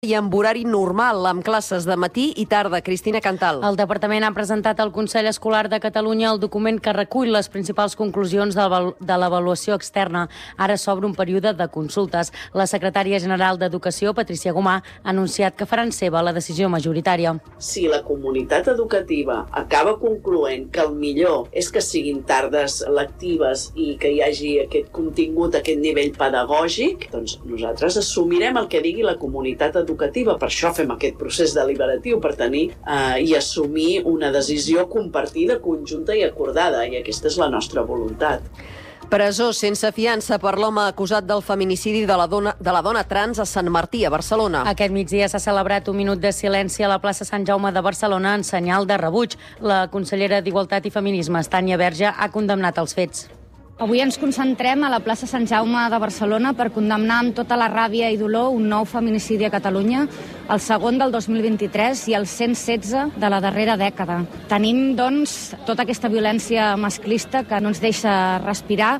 i amb horari normal, amb classes de matí i tarda. Cristina Cantal. El departament ha presentat al Consell Escolar de Catalunya el document que recull les principals conclusions de l'avaluació externa. Ara s'obre un període de consultes. La secretària general d'Educació, Patrícia Gomà, ha anunciat que faran seva la decisió majoritària. Si la comunitat educativa acaba concloent que el millor és que siguin tardes lectives i que hi hagi aquest contingut, aquest nivell pedagògic, doncs nosaltres assumirem el que digui la comunitat educativa. Per això fem aquest procés deliberatiu, per tenir i assumir una decisió compartida, conjunta i acordada, i aquesta és la nostra voluntat. Presó sense fiança per l'home acusat del feminicidi de la dona trans a Sant Martí, a Barcelona. Aquest migdia s'ha celebrat un minut de silenci a la plaça Sant Jaume de Barcelona en senyal de rebuig. La consellera d'Igualtat i Feminismes, Tània Verge, ha condemnat els fets. Avui ens concentrem a la plaça Sant Jaume de Barcelona per condemnar amb tota la ràbia i dolor un nou feminicidi a Catalunya, el segon del 2023 i el 116 de la darrera dècada. Tenim, doncs, tota aquesta violència masclista que no ens deixa respirar.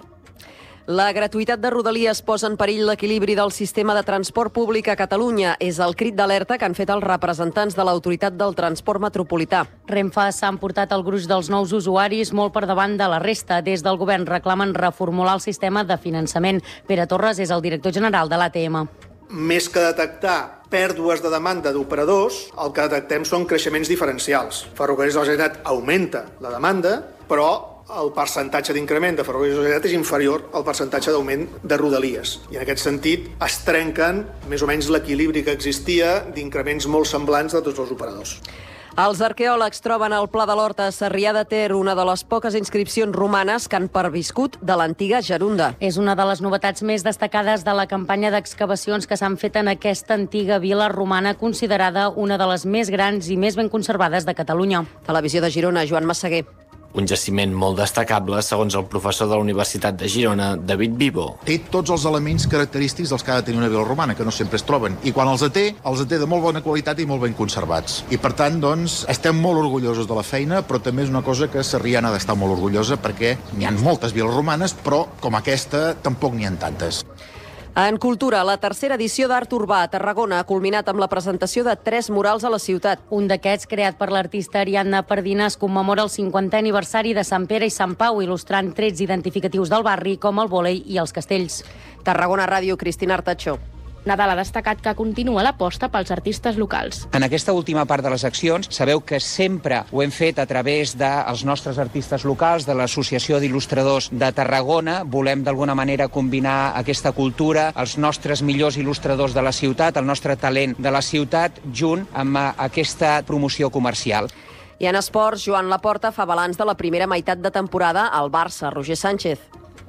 La gratuïtat de Rodalies posa en perill l'equilibri del sistema de transport públic a Catalunya. És el crit d'alerta que han fet els representants de l'Autoritat del Transport Metropolità. Renfe s'ha emportat el gruix dels nous usuaris molt per davant de la resta. Des del govern reclamen reformular el sistema de finançament. Pere Torres és el director general de l'ATM. Més que detectar pèrdues de demanda d'operadors, el que detectem són creixements diferencials. Ferrocarrils de la Generalitat augmenta la demanda, però el percentatge d'increment de Ferrocarrils de la Generalitat és inferior al percentatge d'augment de Rodalies. I en aquest sentit es trenquen més o menys l'equilibri que existia d'increments molt semblants de tots els operadors. Els arqueòlegs troben al Pla de l'Horta a Sarrià de Ter una de les poques inscripcions romanes que han perviscut de l'antiga Gerunda. És una de les novetats més destacades de la campanya d'excavacions que s'han fet en aquesta antiga vila romana, considerada una de les més grans i més ben conservades de Catalunya. Televisió de Girona, Joan Massaguer. Un jaciment molt destacable, segons el professor de la Universitat de Girona, David Vivo. Té tots els elements característics dels que ha de tenir una vila romana, que no sempre es troben. I quan els té de molt bona qualitat i molt ben conservats. I per tant, doncs, estem molt orgullosos de la feina, però també és una cosa que Sarrià n'ha d'estar molt orgullosa, perquè n'hi ha moltes viles romanes, però com aquesta tampoc n'hi ha tantes. En cultura, la tercera edició d'Art Urbà a Tarragona ha culminat amb la presentació de 3 murals a la ciutat. Un d'aquests, creat per l'artista Ariadna Pardina, es commemora el 50è aniversari de Sant Pere i Sant Pau, il·lustrant trets identificatius del barri com el vòlei i els castells. Tarragona Ràdio, Cristina Artachó. Nadal ha destacat que continua l'aposta pels artistes locals. En aquesta última part de les accions, sabeu que sempre ho hem fet a través dels nostres artistes locals, de l'Associació d'Il·lustradors de Tarragona. Volem d'alguna manera combinar aquesta cultura, els nostres millors il·lustradors de la ciutat, el nostre talent de la ciutat, junt amb aquesta promoció comercial. I en esports, Joan Laporta fa balanç de la primera meitat de temporada al Barça. Roger Sánchez.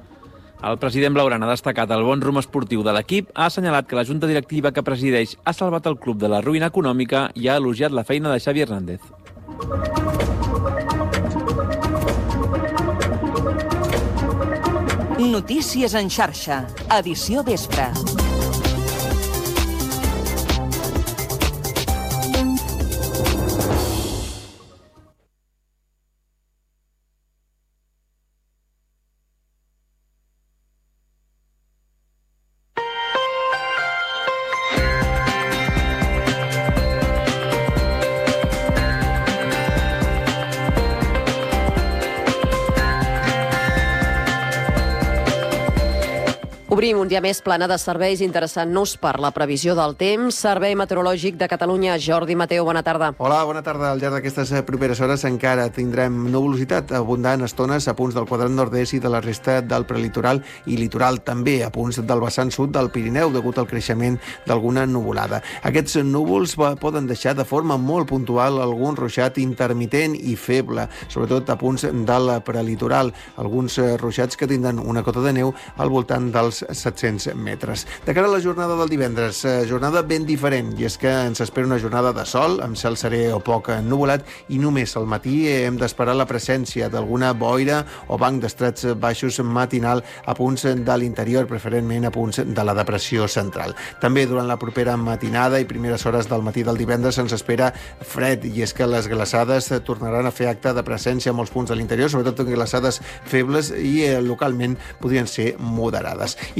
El president blaugrana ha destacat el bon rumb esportiu de l'equip, ha assenyalat que la junta directiva que presideix ha salvat el club de la ruïna econòmica i ha elogiat la feina de Xavi Hernández. Notícies en xarxa, edició vespre. Obrim un dia més plana de serveis interessant-nos per la previsió del temps. Servei Meteorològic de Catalunya, Jordi Mateo, bona tarda. Hola, bona tarda. Al llarg d'aquestes properes hores encara tindrem nuvolositat abundant estones a punts del quadrant nord-est i de la resta del prelitoral i litoral, també a punts del vessant sud del Pirineu, degut al creixement d'alguna nuvolada. Aquests núvols poden deixar de forma molt puntual algun ruixat intermitent i feble, sobretot a punts del prelitoral. Alguns ruixats que tindran una cota de neu al voltant dels 700 metres. De cara a la jornada del divendres, jornada ben diferent, i és que ens espera una jornada de sol, amb cel serè o poc ennuvolat, i només al matí hem d'esperar la presència d'alguna boira o banc d'estrats baixos matinal a punts de l'interior, preferentment a punts de la depressió central. També durant la propera matinada i primeres hores del matí del divendres ens espera fred, i és que les glaçades tornaran a fer acte de presència a molts punts de l'interior, sobretot glaçades febles i localment podrien ser moderades. I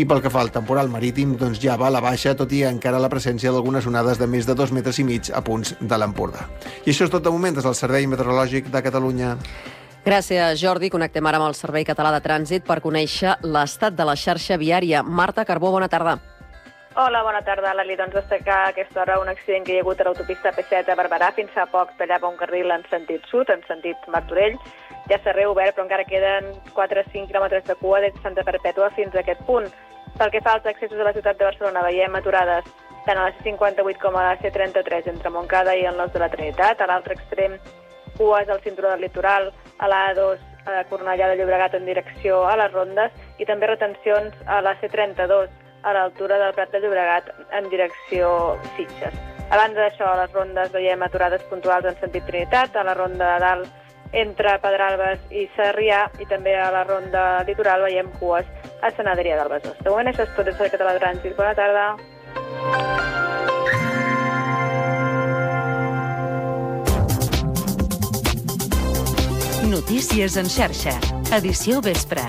I pel que fa al temporal marítim, doncs ja va a la baixa, tot i encara la presència d'algunes onades de més de 2,5 metres a punts de l'Empordà. I això és tot de moment des del Servei Meteorològic de Catalunya. Gràcies, Jordi. Connectem ara amb el Servei Català de Trànsit per conèixer l'estat de la xarxa viària. Marta Carbó, bona tarda. Hola, bona tarda, Lali. Doncs destacar a aquesta hora un accident que hi ha hagut a l'autopista P7 a Barberà. Fins fa poc tallava un carril en sentit sud, en sentit Martorell. Ja s'ha reobert, però encara queden 4-5 quilòmetres de cua des de Santa Perpètua fins a aquest punt. Pel que fa als accessos a la ciutat de Barcelona, veiem aturades tant a la C58 com a la C33 entre Montcada i el Nós de la Trinitat. A l'altre extrem, cues al cinturó del litoral, a la A2 a Cornellà de Llobregat en direcció a les Rondes i també retencions a la C32 a l'altura del Prat de Llobregat en direcció Sitges. A banda d'això, a les Rondes veiem aturades puntuals en sentit Trinitat, a la Ronda de Dalt entre Pedralbes i Sarrià i també a la Ronda Litoral veiem cues a Sant Adrià del Besòs. De moment això és tot des del Català de Trànsit. Bona tarda. Notícies en xarxa. Edició vespre.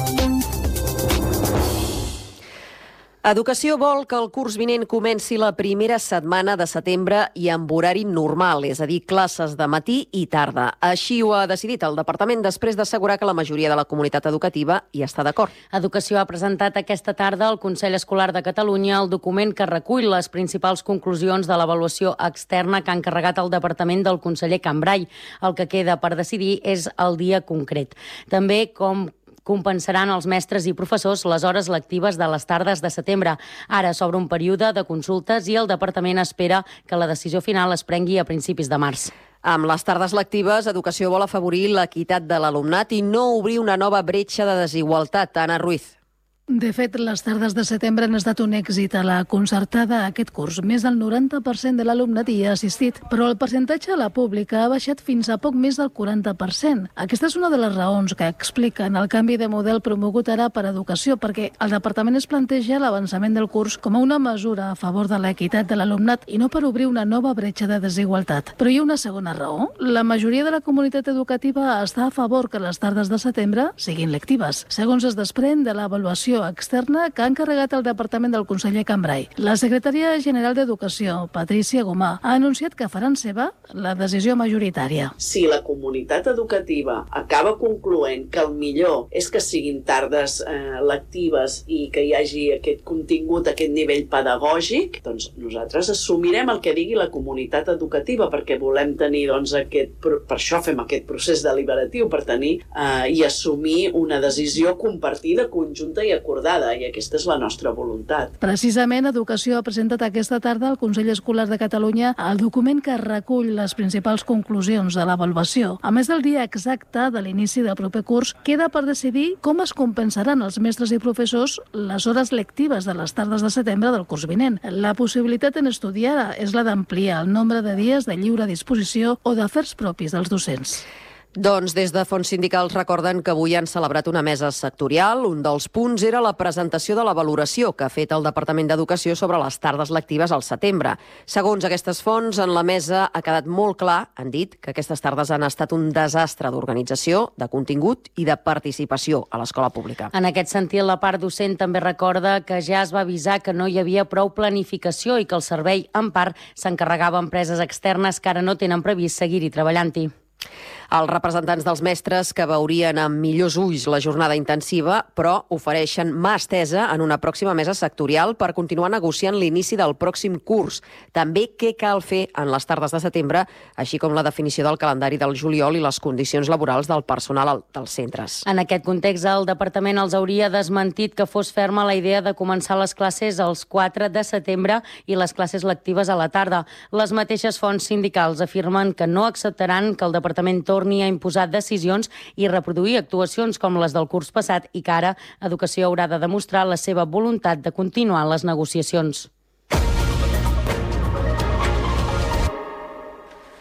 Educació vol que el curs vinent comenci la primera setmana de setembre i amb horari normal, és a dir, classes de matí i tarda. Així ho ha decidit el departament després d'assegurar que la majoria de la comunitat educativa hi està d'acord. Educació ha presentat aquesta tarda al Consell Escolar de Catalunya el document que recull les principals conclusions de l'avaluació externa que ha encarregat el departament del conseller Cambray. El que queda per decidir és el dia concret. També com compensaran els mestres i professors les hores lectives de les tardes de setembre. Ara s'obre un període de consultes i el departament espera que la decisió final es prengui a principis de març. Amb les tardes lectives, Educació vol afavorir l'equitat de l'alumnat i no obrir una nova bretxa de desigualtat. Anna Ruiz. De fet, les tardes de setembre han estat un èxit a la concertada aquest curs. Més del 90% de l'alumnat hi ha assistit, però el percentatge a la pública ha baixat fins a poc més del 40%. Aquesta és una de les raons que expliquen el canvi de model promogut ara per Educació, perquè el departament es planteja l'avançament del curs com a una mesura a favor de l'equitat de l'alumnat i no per obrir una nova bretxa de desigualtat. Però hi ha una segona raó. La majoria de la comunitat educativa està a favor que les tardes de setembre siguin lectives, segons es desprèn de l'avaluació externa que ha encarregat el departament del conseller Cambray. La secretària general d'Educació, Patrícia Gomà, ha anunciat que faran seva la decisió majoritària. Si la comunitat educativa acaba concloent que el millor és que siguin tardes lectives i que hi hagi aquest contingut, aquest nivell pedagògic, doncs nosaltres assumirem el que digui la comunitat educativa perquè volem tenir, doncs, per això fem aquest procés deliberatiu, per tenir i assumir una decisió compartida, conjunta i acordada, i aquesta és la nostra voluntat. Precisament, Educació ha presentat aquesta tarda al Consell Escolar de Catalunya el document que recull les principals conclusions de l'avaluació. A més del dia exacte de l'inici del proper curs, queda per decidir com es compensaran els mestres i professors les hores lectives de les tardes de setembre del curs vinent. La possibilitat en estudiar és la d'ampliar el nombre de dies de lliure disposició o d'afers propis dels docents. Doncs des de fons sindicals recorden que avui han celebrat una mesa sectorial. Un dels punts era la presentació de la valoració que ha fet el Departament d'Educació sobre les tardes lectives al setembre. Segons aquestes fonts, en la mesa ha quedat molt clar, han dit, que aquestes tardes han estat un desastre d'organització, de contingut i de participació a l'escola pública. En aquest sentit, la part docent també recorda que ja es va avisar que no hi havia prou planificació i que el servei, en part, s'encarregava a empreses externes que ara no tenen previst seguir-hi treballant-hi. Els representants dels mestres que veurien amb millors ulls la jornada intensiva, però ofereixen mà estesa en una pròxima mesa sectorial per continuar negociant l'inici del pròxim curs. També què cal fer en les tardes de setembre, així com la definició del calendari del juliol i les condicions laborals del personal dels centres. En aquest context, el departament els hauria desmentit que fos ferma la idea de començar les classes els 4 de setembre i les classes lectives a la tarda. Les mateixes fonts sindicals afirmen que no acceptaran que el departament torni a imposar decisions i reproduir actuacions com les del curs passat i que ara Educació haurà de demostrar la seva voluntat de continuar les negociacions.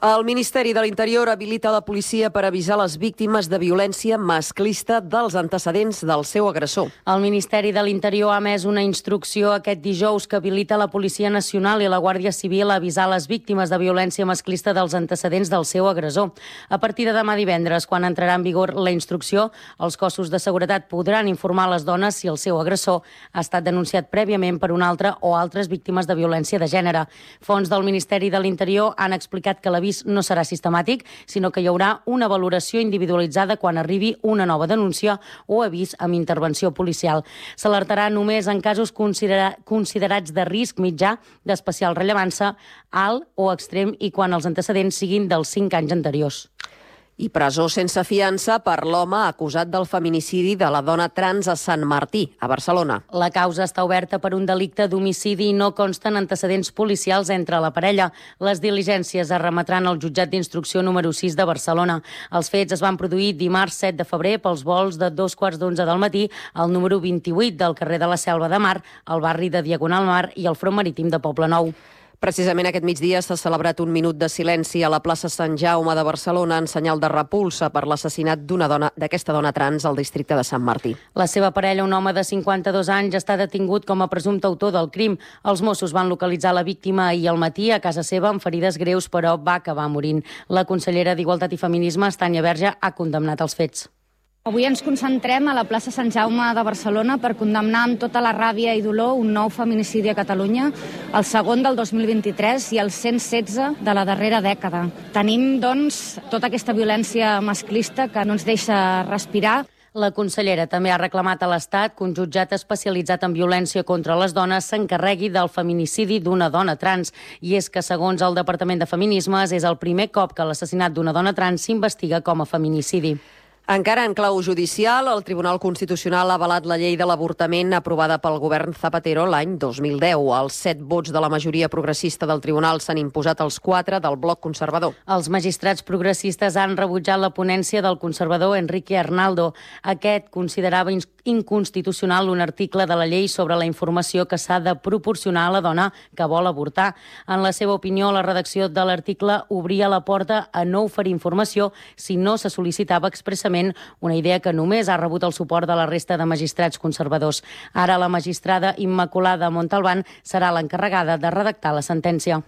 El Ministeri de l'Interior habilita la policia per avisar les víctimes de violència masclista dels antecedents del seu agressor. El Ministeri de l'Interior ha emès una instrucció aquest dijous que habilita la Policia Nacional i la Guàrdia Civil a avisar les víctimes de violència masclista dels antecedents del seu agressor. A partir de demà divendres, quan entrarà en vigor la instrucció, els cossos de seguretat podran informar les dones si el seu agressor ha estat denunciat prèviament per una altra o altres víctimes de violència de gènere. Fonts del Ministeri de l'Interior han explicat que l'avís no serà sistemàtic, sinó que hi haurà una valoració individualitzada quan arribi una nova denúncia o avís amb intervenció policial. S'alertarà només en casos considerats de risc mitjà, d'especial rellevància, alt o extrem i quan els antecedents siguin dels 5 anys anteriors. I presó sense fiança per l'home acusat del feminicidi de la dona trans a Sant Martí, a Barcelona. La causa està oberta per un delicte d'homicidi i no consten antecedents policials entre la parella. Les diligències es remetran al jutjat d'instrucció número 6 de Barcelona. Els fets es van produir dimarts 7 de febrer pels vols de 2:15 del matí al número 28 del carrer de la Selva de Mar, al barri de Diagonal Mar i al front marítim de Poblenou. Precisament aquest migdia s'ha celebrat un minut de silenci a la plaça Sant Jaume de Barcelona en senyal de repulsa per l'assassinat d'aquesta dona trans al districte de Sant Martí. La seva parella, un home de 52 anys, està detingut com a presumpte autor del crim. Els Mossos van localitzar la víctima ahir al matí a casa seva amb ferides greus, però va acabar morint. La consellera d'Igualtat i Feminismes, Tània Verge, ha condemnat els fets. Avui ens concentrem a la plaça Sant Jaume de Barcelona per condemnar amb tota la ràbia i dolor un nou feminicidi a Catalunya, el segon del 2023 i el 116 de la darrera dècada. Tenim, doncs, tota aquesta violència masclista que no ens deixa respirar. La consellera també ha reclamat a l'Estat que un jutjat especialitzat en violència contra les dones s'encarregui del feminicidi d'una dona trans. I és que, segons el Departament de Feminismes, és el primer cop que l'assassinat d'una dona trans s'investiga com a feminicidi. Encara en clau judicial, el Tribunal Constitucional ha avalat la llei de l'avortament aprovada pel govern Zapatero l'any 2010. Els 7 vots de la majoria progressista del Tribunal s'han imposat als 4 del bloc conservador. Els magistrats progressistes han rebutjat la ponència del conservador Enrique Arnaldo. Aquest considerava inconstitucional un article de la llei sobre la informació que s'ha de proporcionar a la dona que vol avortar. En la seva opinió, la redacció de l'article obria la porta a no oferir informació si no se sol·licitava expressament, una idea que només ha rebut el suport de la resta de magistrats conservadors. Ara la magistrada Immaculada Montalbán serà l'encarregada de redactar la sentència.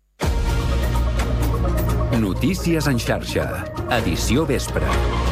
Notícies en xarxa. Edició vespre.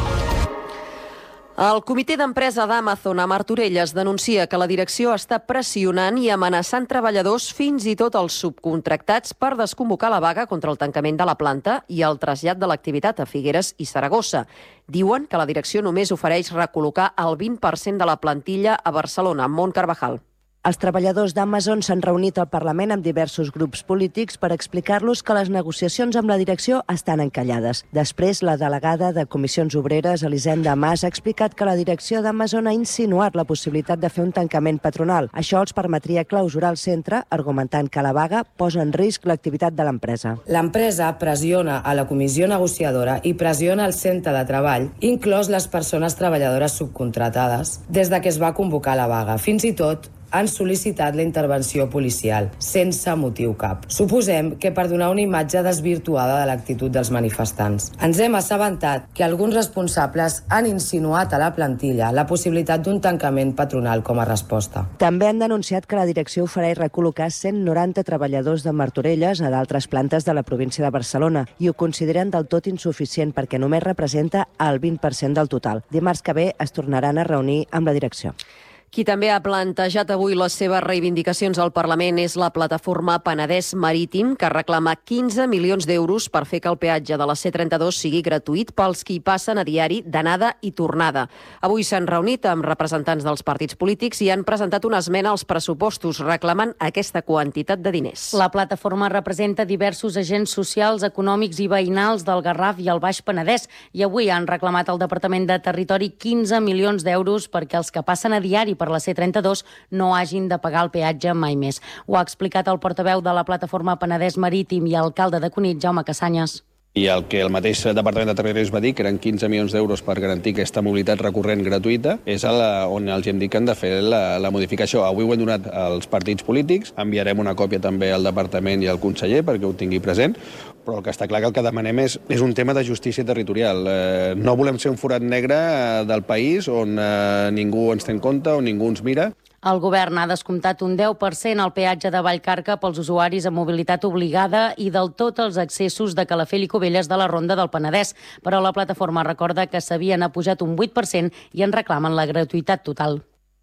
El comitè d'empresa d'Amazon a Martorelles denuncia que la direcció està pressionant i amenaçant treballadors, fins i tot els subcontractats, per desconvocar la vaga contra el tancament de la planta i el trasllat de l'activitat a Figueres i Saragossa. Diuen que la direcció només ofereix recol·locar el 20% de la plantilla a Barcelona, Mont Carvajal. Els treballadors d'Amazon s'han reunit al Parlament amb diversos grups polítics per explicar-los que les negociacions amb la direcció estan encallades. Després, la delegada de Comissions Obreres, Elisenda Mas, ha explicat que la direcció d'Amazon ha insinuat la possibilitat de fer un tancament patronal. Això els permetria clausurar el centre, argumentant que la vaga posa en risc l'activitat de l'empresa. L'empresa pressiona a la comissió negociadora i pressiona el centre de treball, inclòs les persones treballadores subcontratades, des de que es va convocar la vaga. Fins i tot han sol·licitat la intervenció policial, sense motiu cap. Suposem que per donar una imatge desvirtuada de l'actitud dels manifestants. Ens hem assabentat que alguns responsables han insinuat a la plantilla la possibilitat d'un tancament patronal com a resposta. També han denunciat que la direcció ofereix recol·locar 190 treballadors de Martorelles a d'altres plantes de la província de Barcelona i ho consideren del tot insuficient perquè només representa el 20% del total. Dimarts que ve es tornaran a reunir amb la direcció. Qui també ha plantejat avui les seves reivindicacions al Parlament és la plataforma Penedès Marítim, que reclama 15 milions d'euros per fer que el peatge de la C32 sigui gratuït pels qui hi passen a diari d'anada i tornada. Avui s'han reunit amb representants dels partits polítics i han presentat una esmena als pressupostos reclamant aquesta quantitat de diners. La plataforma representa diversos agents socials, econòmics i veïnals del Garraf i el Baix Penedès i avui han reclamat al Departament de Territori 15 milions d'euros perquè els que passen a diari per la C32 no hagin de pagar el peatge mai més. Ho ha explicat el portaveu de la plataforma Penedès Marítim i alcalde de Cunit, Jaume Cassanyes. I el que el mateix Departament de Territori es va dir, que eren 15 milions d'euros per garantir aquesta mobilitat recurrent gratuïta, és on els hem dit que han de fer la modificació. Avui ho hem donat als partits polítics, enviarem una còpia també al Departament i al conseller perquè ho tingui present, però el que està clar que el que demanem és un tema de justícia territorial. No volem ser un forat negre del país on ningú ens té en compte, on ningú ens mira. El govern ha descomptat un 10% al peatge de Vallcarca pels usuaris amb mobilitat obligada i del tot els accessos de Calafell i Cubelles de la Ronda del Penedès. Però la plataforma recorda que s'havien apujat un 8% i en reclamen la gratuïtat total.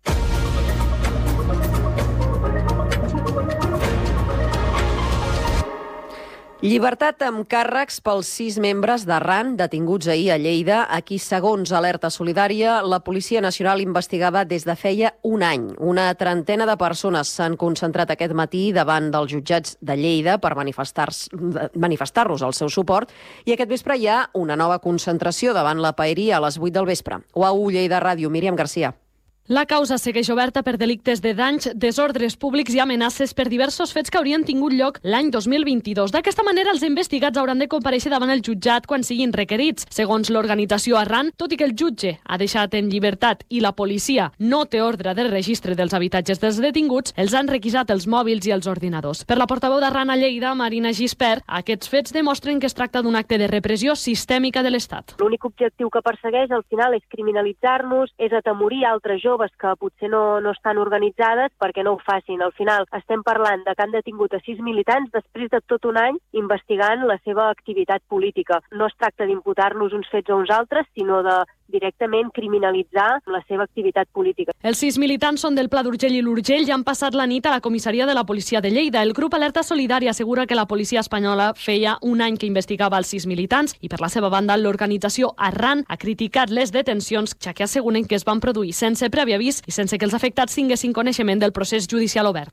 Llibertat amb càrrecs pels 6 membres d'Arran detinguts ahir a Lleida, a qui, segons Alerta Solidària, la Policia Nacional investigava des de feia un any. Una trentena de persones s'han concentrat aquest matí davant dels jutjats de Lleida per manifestar-los el seu suport i aquest vespre hi ha una nova concentració davant la Paeria a les 8 del vespre. UAU Lleida Ràdio, Míriam Garcia. La causa segueix oberta per delictes de danys, desordres públics i amenaces per diversos fets que haurien tingut lloc l'any 2022. D'aquesta manera, els investigats hauran de comparèixer davant el jutjat quan siguin requerits. Segons l'organització Arran, tot i que el jutge ha deixat en llibertat i la policia no té ordre de registre dels habitatges dels detinguts, els han requisat els mòbils i els ordinadors. Per la portaveu d'Arran a Lleida, Marina Gispert, aquests fets demostren que es tracta d'un acte de repressió sistèmica de l'Estat. L'únic objectiu que persegueix al final és criminalitzar-nos, és atemorir altres joves que potser no estan organitzades perquè no ho facin. Al final estem parlant de que han detingut a 6 militants després de tot un any investigant la seva activitat política. No es tracta d'imputar-nos uns fets a uns altres, sinó de directament criminalitzar la seva activitat política. Els 6 militants són del Pla d'Urgell i l'Urgell i han passat la nit a la comissaria de la policia de Lleida. El grup Alerta Solidària assegura que la policia espanyola feia un any que investigava els 6 militants i, per la seva banda, l'organització Arran ha criticat les detencions, ja que asseguren que es van produir sense previ avís i sense que els afectats tinguessin coneixement del procés judicial obert.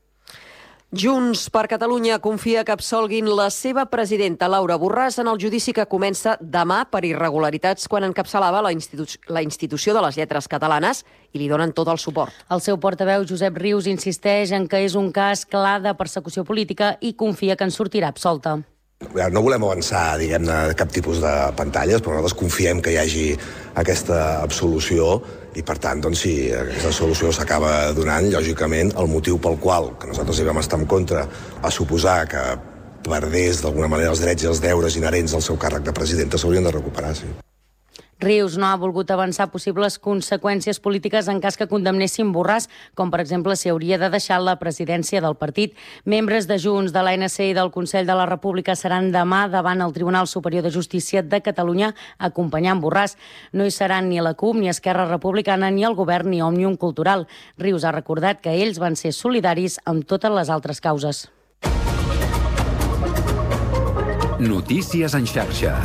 Junts per Catalunya confia que absolguin la seva presidenta Laura Borràs en el judici que comença demà per irregularitats quan encapçalava la institució de les lletres catalanes i li donen tot el suport. El seu portaveu, Josep Rius, insisteix en que és un cas clar de persecució política i confia que en sortirà absolta. No volem avançar, diguem-ne, cap tipus de pantalles, però nosaltres confiem que hi hagi aquesta absolució i, per tant, doncs, si aquesta solució s'acaba donant, lògicament, el motiu pel qual que nosaltres hi vam estar en contra va suposar que perdés d'alguna manera els drets i els deures inherents al seu càrrec de presidenta s'haurien de recuperar, sí. Rius no ha volgut avançar possibles conseqüències polítiques en cas que condemnessin Borràs, com per exemple si hauria de deixar la presidència del partit. Membres de Junts, de l'ANC i del Consell de la República seran demà davant el Tribunal Superior de Justícia de Catalunya acompanyant Borràs. No hi seran ni la CUP, ni Esquerra Republicana, ni el Govern, ni Òmnium Cultural. Rius ha recordat que ells van ser solidaris amb totes les altres causes. Notícies en xarxa.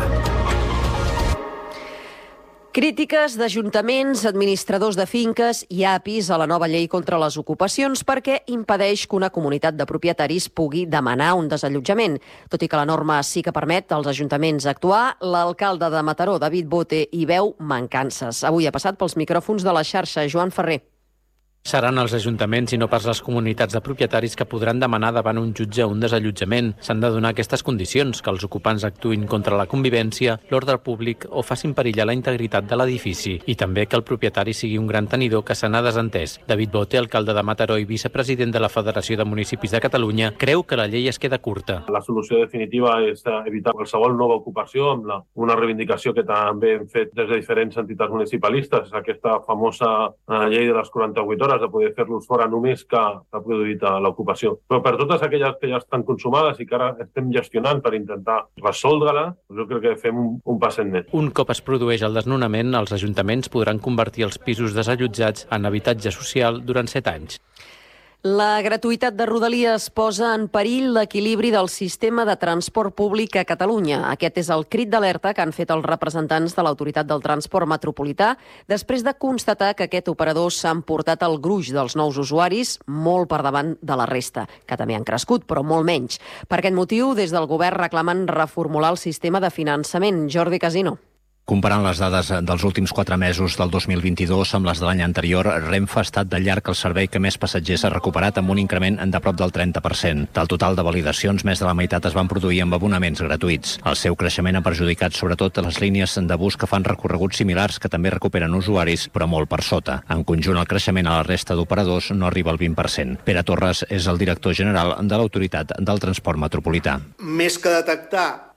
Crítiques d'ajuntaments, administradors de finques i APIs a la nova llei contra les ocupacions perquè impedeix que una comunitat de propietaris pugui demanar un desallotjament. Tot i que la norma sí que permet als ajuntaments actuar, l'alcalde de Mataró, David Bote, hi veu mancances. Avui ha passat pels micròfons de la xarxa. Joan Ferrer. Seran els ajuntaments i no pas les comunitats de propietaris que podran demanar davant un jutge un desallotjament. S'han de donar aquestes condicions, que els ocupants actuïn contra la convivència, l'ordre públic o facin perillar la integritat de l'edifici i també que el propietari sigui un gran tenidor que se n'ha desentès. David Bote, alcalde de Mataró i vicepresident de la Federació de Municipis de Catalunya, creu que la llei es queda curta. La solució definitiva és evitar qualsevol nova ocupació amb una reivindicació que també hem fet des de diferents entitats municipalistes, aquesta famosa llei de les 48 hores de poder fer-los fora només que ha produït l'ocupació. Però per totes aquelles que ja estan consumades i que ara estem gestionant per intentar resoldre-la, jo crec que fem un passet net. Un cop es produeix el desnonament, els ajuntaments podran convertir els pisos desallotjats en habitatge social durant 7 anys. La gratuïtat de Rodalies posa en perill l'equilibri del sistema de transport públic a Catalunya. Aquest és el crit d'alerta que han fet els representants de l'Autoritat del Transport Metropolità després de constatar que aquest operador s'ha emportat el gruix dels nous usuaris molt per davant de la resta, que també han crescut, però molt menys. Per aquest motiu, des del govern reclamen reformular el sistema de finançament. Jordi Casino. Comparant les dades dels últims 4 mesos del 2022 amb les de l'any anterior, Renfe ha estat de llarg el servei que més passatgers ha recuperat amb un increment de prop del 30%. Del total de validacions, més de la meitat es van produir amb abonaments gratuïts. El seu creixement ha perjudicat sobretot les línies de bus que fan recorreguts similars que també recuperen usuaris, però molt per sota. En conjunt, el creixement a la resta d'operadors no arriba al 20%. Pere Torres és el director general de l'Autoritat del Transport Metropolità. Més que detectar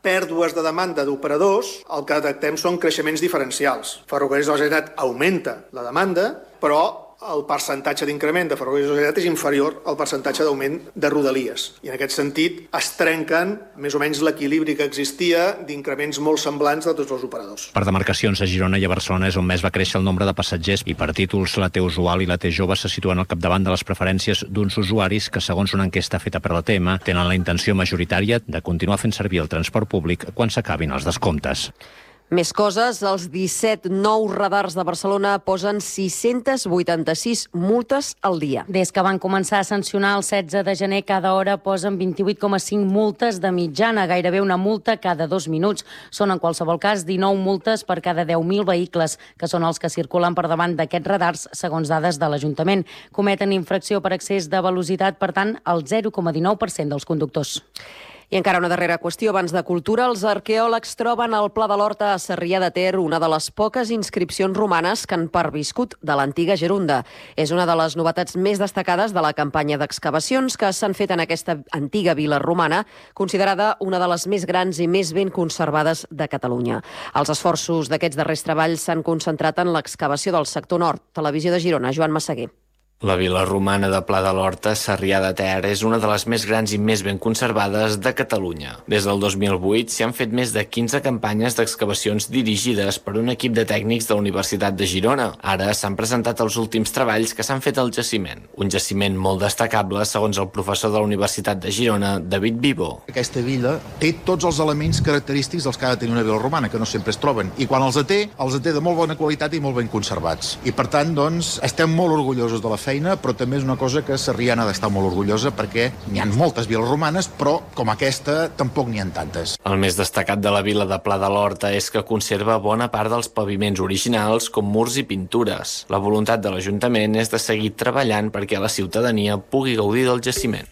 pèrdues de demanda d'operadors, el que detectem són creixements diferencials. Ferrocarrils de la Generalitat augmenta la demanda, però el percentatge d'increment de Ferrocarrils de la Generalitat és inferior al percentatge d'augment de Rodalies. I en aquest sentit es trenquen més o menys l'equilibri que existia d'increments molt semblants de tots els operadors. Per demarcacions a Girona i a Barcelona és on més va créixer el nombre de passatgers i per títols la T-usual i la T-jove se situen al capdavant de les preferències d'uns usuaris que, segons una enquesta feta per la TM, tenen la intenció majoritària de continuar fent servir el transport públic quan s'acabin els descomptes. Més coses, els 17 nous radars de Barcelona posen 686 multes al dia. Des que van començar a sancionar el 16 de gener, cada hora posen 28,5 multes de mitjana, gairebé una multa cada 2 minuts. Són, en qualsevol cas, 19 multes per cada 10.000 vehicles, que són els que circulen per davant d'aquests radars, segons dades de l'Ajuntament. Cometen infracció per excés de velocitat, per tant, el 0,19% dels conductors. I encara una darrera qüestió. Abans de cultura, els arqueòlegs troben al Pla de l'Horta a Sarrià de Ter una de les poques inscripcions romanes que han perviscut de l'antiga Gerunda. És una de les novetats més destacades de la campanya d'excavacions que s'han fet en aquesta antiga vila romana, considerada una de les més grans i més ben conservades de Catalunya. Els esforços d'aquests darrers treballs s'han concentrat en l'excavació del sector nord. Televisió de Girona, Joan Massaguer. La vila romana de Pla de l'Horta, Sarrià de Ter, és una de les més grans i més ben conservades de Catalunya. Des del 2008 s'hi han fet més de 15 campanyes d'excavacions dirigides per un equip de tècnics de la Universitat de Girona. Ara s'han presentat els últims treballs que s'han fet al jaciment. Un jaciment molt destacable, segons el professor de la Universitat de Girona, David Vivo. Aquesta vila té tots els elements característics dels que ha de tenir una vila romana, que no sempre es troben. I quan els té de molt bona qualitat i molt ben conservats. I per tant, doncs, estem molt orgullosos de la feina, però també és una cosa que Sarrià n'ha d'estar molt orgullosa perquè n'hi ha moltes viles romanes, però com aquesta tampoc n'hi ha tantes. El més destacat de la vila de Pla de l'Horta és que conserva bona part dels paviments originals com murs i pintures. La voluntat de l'Ajuntament és de seguir treballant perquè la ciutadania pugui gaudir del jaciment.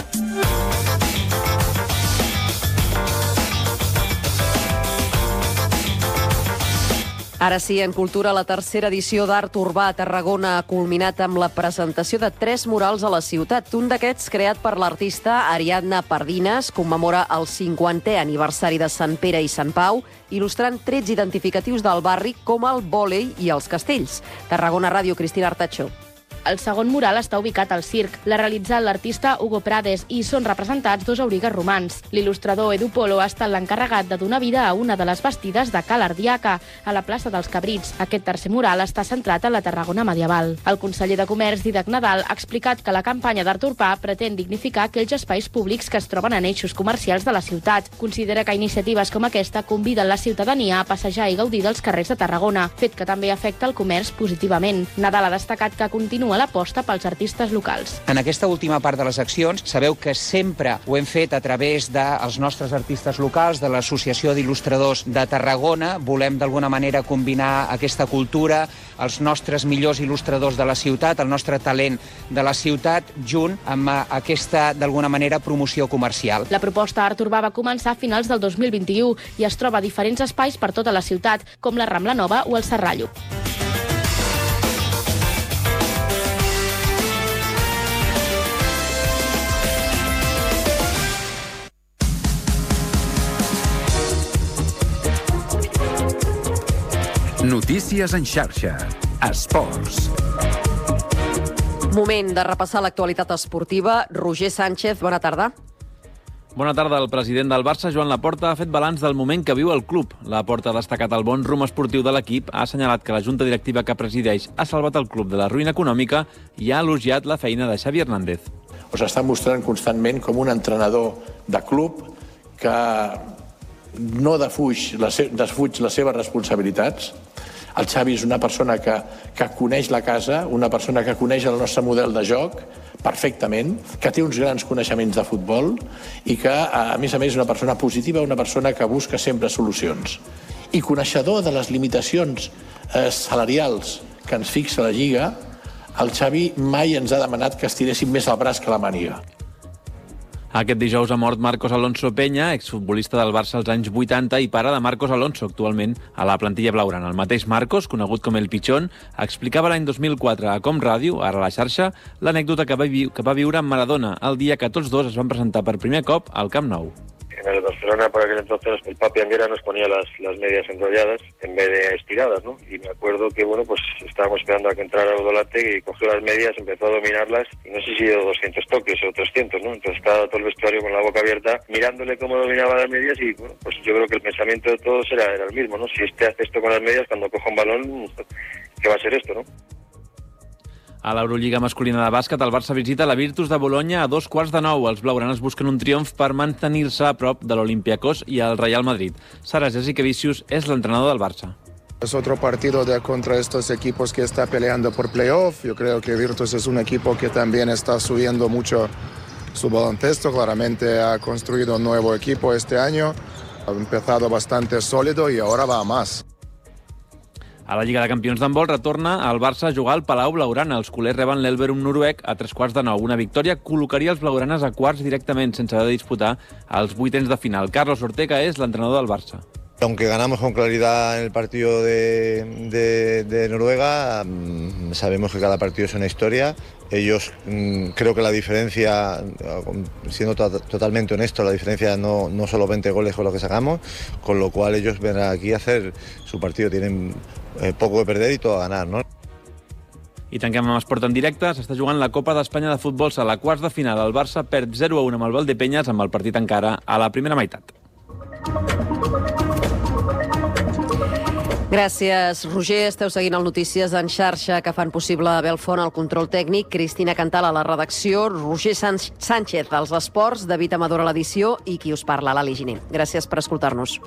Ara sí, en cultura, la tercera edició d'Art Urbà a Tarragona ha culminat amb la presentació de 3 murals a la ciutat. Un d'aquests, creat per l'artista Ariadna Pardines, commemora el 50è aniversari de Sant Pere i Sant Pau, il·lustrant trets identificatius del barri com el vòlei i els castells. Tarragona Ràdio, Cristina Artacho. El segon mural està ubicat al circ. L'ha realitzat l'artista Hugo Prades i són representats 2 aurigues romans. L'il·lustrador Edu Polo ha estat l'encarregat de donar vida a una de les bastides de Ca l'Ardiaca, a la plaça dels Cabrits. Aquest tercer mural està centrat en la Tarragona medieval. El conseller de Comerç, Didac Nadal, ha explicat que la campanya d'Art Urbà pretén dignificar aquells espais públics que es troben en eixos comercials de la ciutat. Considera que iniciatives com aquesta conviden la ciutadania a passejar i gaudir dels carrers de Tarragona, fet que també afecta el comerç positivament. Nadal ha destacat que continua l'aposta pels artistes locals. En aquesta última part de les accions, sabeu que sempre ho hem fet a través dels nostres artistes locals, de l'Associació d'Il·lustradors de Tarragona. Volem d'alguna manera combinar aquesta cultura, els nostres millors il·lustradors de la ciutat, el nostre talent de la ciutat, junt amb aquesta, d'alguna manera, promoció comercial. La proposta Art Urbà va començar a finals del 2021 i es troba a diferents espais per tota la ciutat, com la Rambla Nova o el Serrallo. Notícies en xarxa. Esports. Moment de repassar l'actualitat esportiva. Roger Sánchez, bona tarda. Bona tarda. El president del Barça, Joan Laporta, ha fet balanç del moment que viu el club. Laporta ha destacat el bon rumb esportiu de l'equip, ha assenyalat que la junta directiva que presideix ha salvat el club de la ruïna econòmica i ha elogiat la feina de Xavi Hernández. Us està mostrant constantment com un entrenador de club que no defuig les seves responsabilitats. El Xavi és una persona que coneix la casa, una persona que coneix el nostre model de joc perfectament, que té uns grans coneixements de futbol i que, a més, és una persona positiva, una persona que busca sempre solucions. I coneixedor de les limitacions salarials que ens fixa la Lliga, el Xavi mai ens ha demanat que estiréssim més el braç que la màniga. Aquest dijous ha mort Marcos Alonso Peña, exfutbolista del Barça als anys 80 i pare de Marcos Alonso, actualment a la plantilla blaugrana. El mateix Marcos, conegut com El Pichón, explicava l'any 2004 a Com Ràdio, ara a la xarxa, l'anècdota que va viure amb Maradona el dia que tots dos es van presentar per primer cop al Camp Nou. En el Barcelona, por aquel entonces, el Papi Anguera nos ponía las medias enrolladas en vez de estiradas, ¿no? Y me acuerdo que, bueno, pues estábamos esperando a que entrara Odolate y cogió las medias, empezó a dominarlas y no sé si dio 200 toques o 300, ¿no? Entonces estaba todo el vestuario con la boca abierta mirándole cómo dominaba las medias y, bueno, pues yo creo que el pensamiento de todos era el mismo, ¿no? Si hace esto con las medias, cuando coja un balón, ¿qué va a ser esto, no? A l'Eurolliga masculina de bàsquet, el Barça visita la Virtus de Bolonya a 8:45. Els blaugranes busquen un triomf per mantenir-se a prop de l'Olympiacos i el Real Madrid. Sara Jasikevičius és l'entrenador del Barça. Es otro partido contra estos equipos que está peleando por playoff. Yo creo que Virtus es un equipo que también está subiendo mucho su baloncesto. Claramente ha construido un nuevo equipo este año. Ha empezado bastante sólido y ahora va a más. A la Lliga de Campions d'handbol retorna el Barça a jugar al Palau Blaugrana. Els culers reben l'Elverum noruec a 8:45. Una victòria col·locaria els blaugranes a quarts directament, sense haver de disputar els vuitens de final. Carlos Ortega és l'entrenador del Barça. Aunque ganamos con claridad en el partido de Noruega, sabemos que cada partido es una historia. Ellos, creo que la diferencia, siendo totalmente honesto, la diferencia no solo 20 goles con lo que sacamos, con lo cual ellos vendrán aquí a hacer su partido. Tienen poco que perder y todo a ganar, ¿no? I tanquem amb esport en directe. S'està jugant la Copa d'Espanya de futbol a la quarts de final. El Barça perd 0-1 amb el Valdepeñas, amb el partit encara a la primera meitat. Gràcies, Roger. Esteu seguint el Notícies en xarxa que fan possible Belfont al control tècnic, Cristina Cantal a la redacció, Roger Sánchez als esports, David Amador a l'edició i qui us parla, l'Ali Giner. Gràcies per escoltar-nos.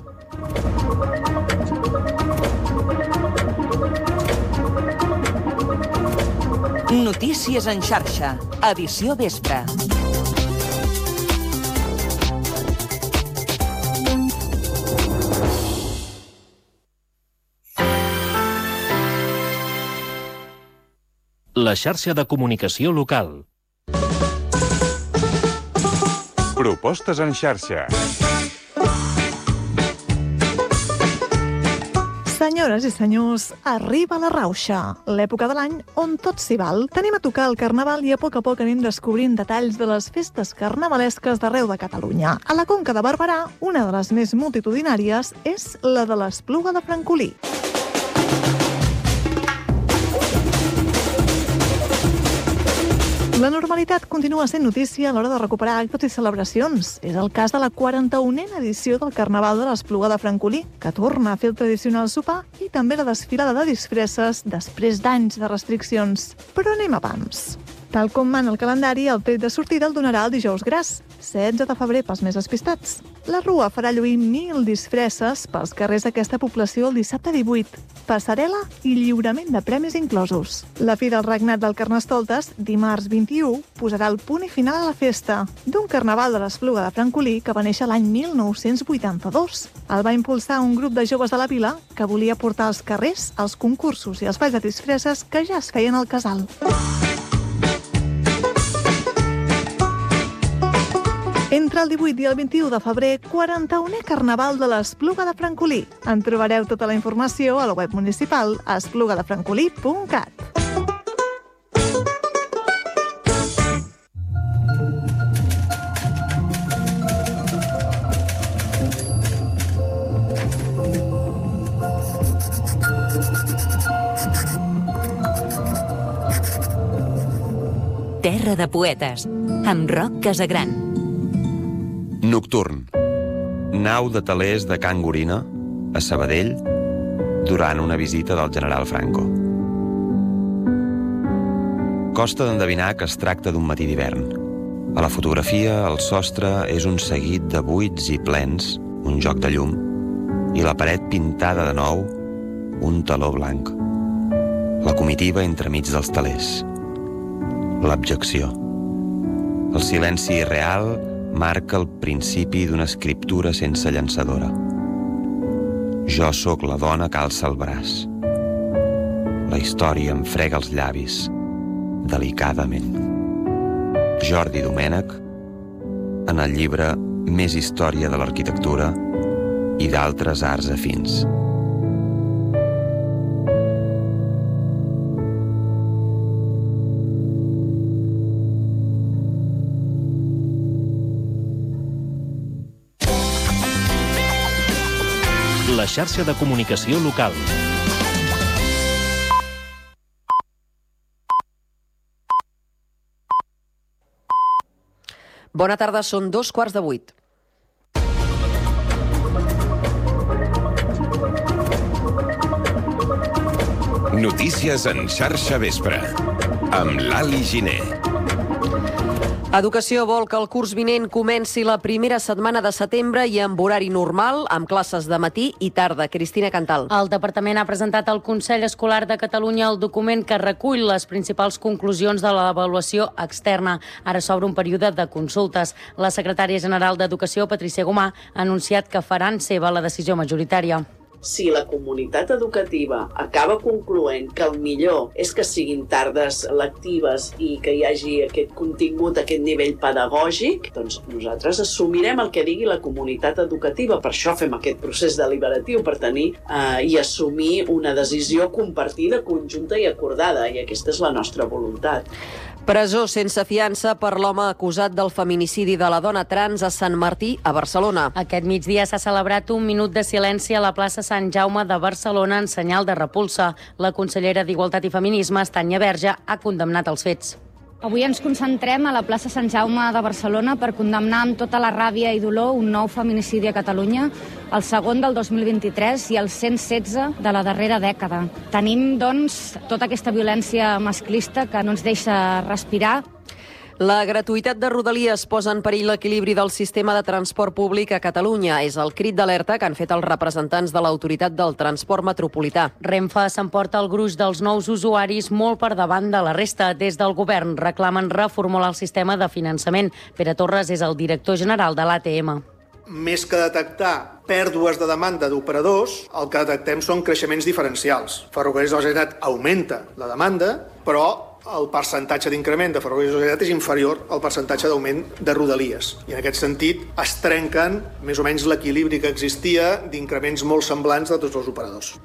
Notícies en xarxa, edició vespre. La xarxa de comunicació local. Propostes en xarxa. Senyores i senyors, arriba la rauxa, l'època de l'any on tot s'hi val. Tenim a tocar el carnaval i a poc anem descobrint detalls de les festes carnavalesques d'arreu de Catalunya. A la Conca de Barberà, una de les més multitudinàries és la de l'Espluga de Francolí. La normalitat continua sent notícia a l'hora de recuperar actes i celebracions. És el cas de la 41a edició del Carnaval de l'Espluga de Francolí, que torna a fer el tradicional sopar i també la desfilada de disfresses després d'anys de restriccions. Però anem a pams. Tal com mana el calendari, el tret de sortida el donarà el dijous gras, 16 de febrer pels més despistats. La Rua farà lluir 1.000 disfresses pels carrers d'aquesta població el dissabte 18. Passarel·la i lliurament de premis inclosos. La fi del regnat del Carnestoltes, dimarts 21, posarà el punt i final a la festa d'un carnaval de l'Espluga de Francolí que va néixer l'any 1982. El va impulsar un grup de joves de la vila que volia portar als carrers els concursos i els balls de disfresses que ja es feien al casal. Entre el 18 i el 21 de febrer, 41è Carnaval de l'Espluga de Francolí. En trobareu tota la informació a la web municipal esplugadefrancolí.cat. Terra de poetes, amb Roc Casagran. Nocturn. Nau de telers de Can Gorina, a Sabadell, durant una visita del general Franco. Costa d'endevinar que es tracta d'un matí d'hivern. A la fotografia, el sostre és un seguit de buits i plens, un joc de llum, i la paret pintada de nou, un taló blanc. La comitiva entremig dels telers. L'abjecció. El silenci irreal marca el principi d'una escriptura sense llançadora. Jo sóc la dona que alça el braç. La història em frega els llavis, delicadament. Jordi Domènech, en el llibre Més història de l'arquitectura i d'altres arts afins. la xarxa de comunicació local. Bona tarda, són 7:15. Notícies en xarxa vespre, amb l'Ali Giner. Educació vol que el curs vinent comenci la primera setmana de setembre i amb horari normal, amb classes de matí i tarda. Cristina Cantal. El Departament ha presentat al Consell Escolar de Catalunya el document que recull les principals conclusions de l'avaluació externa. Ara s'obre un període de consultes. La secretària general d'Educació, Patrícia Gomà, ha anunciat que faran seva la decisió majoritària. Si la comunitat educativa acaba concloent que el millor és que siguin tardes lectives i que hi hagi aquest contingut, aquest nivell pedagògic, doncs nosaltres assumirem el que digui la comunitat educativa. Per això fem aquest procés deliberatiu, per tenir i assumir una decisió compartida, conjunta i acordada, i aquesta és la nostra voluntat. Presó sense fiança per l'home acusat del feminicidi de la dona trans a Sant Martí, a Barcelona. Aquest migdia s'ha celebrat un minut de silenci a la plaça Sant Jaume de Barcelona en senyal de repulsa. La consellera d'Igualtat i Feminismes, Tània Verge, ha condemnat els fets. Avui ens concentrem a la plaça Sant Jaume de Barcelona per condemnar amb tota la ràbia i dolor un nou feminicidi a Catalunya, el segon del 2023 i el 116 de la darrera dècada. Tenim, doncs, tota aquesta violència masclista que no ens deixa respirar. La gratuïtat de Rodalies posa en perill l'equilibri del sistema de transport públic a Catalunya. És el crit d'alerta que han fet els representants de l'Autoritat del Transport Metropolità. Renfe s'emporta el gruix dels nous usuaris molt per davant de la resta. Des del govern reclamen reformular el sistema de finançament. Pere Torres és el director general de l'ATM. Més que detectar pèrdues de demanda d'operadors, el que detectem són creixements diferencials. Ferrocarrils de la Generalitat augmenta la demanda, però el percentatge d'increment de Ferrocarrils de la Generalitat és inferior al percentatge d'augment de Rodalies. I en aquest sentit es trenquen més o menys l'equilibri que existia d'increments molt semblants de tots els operadors.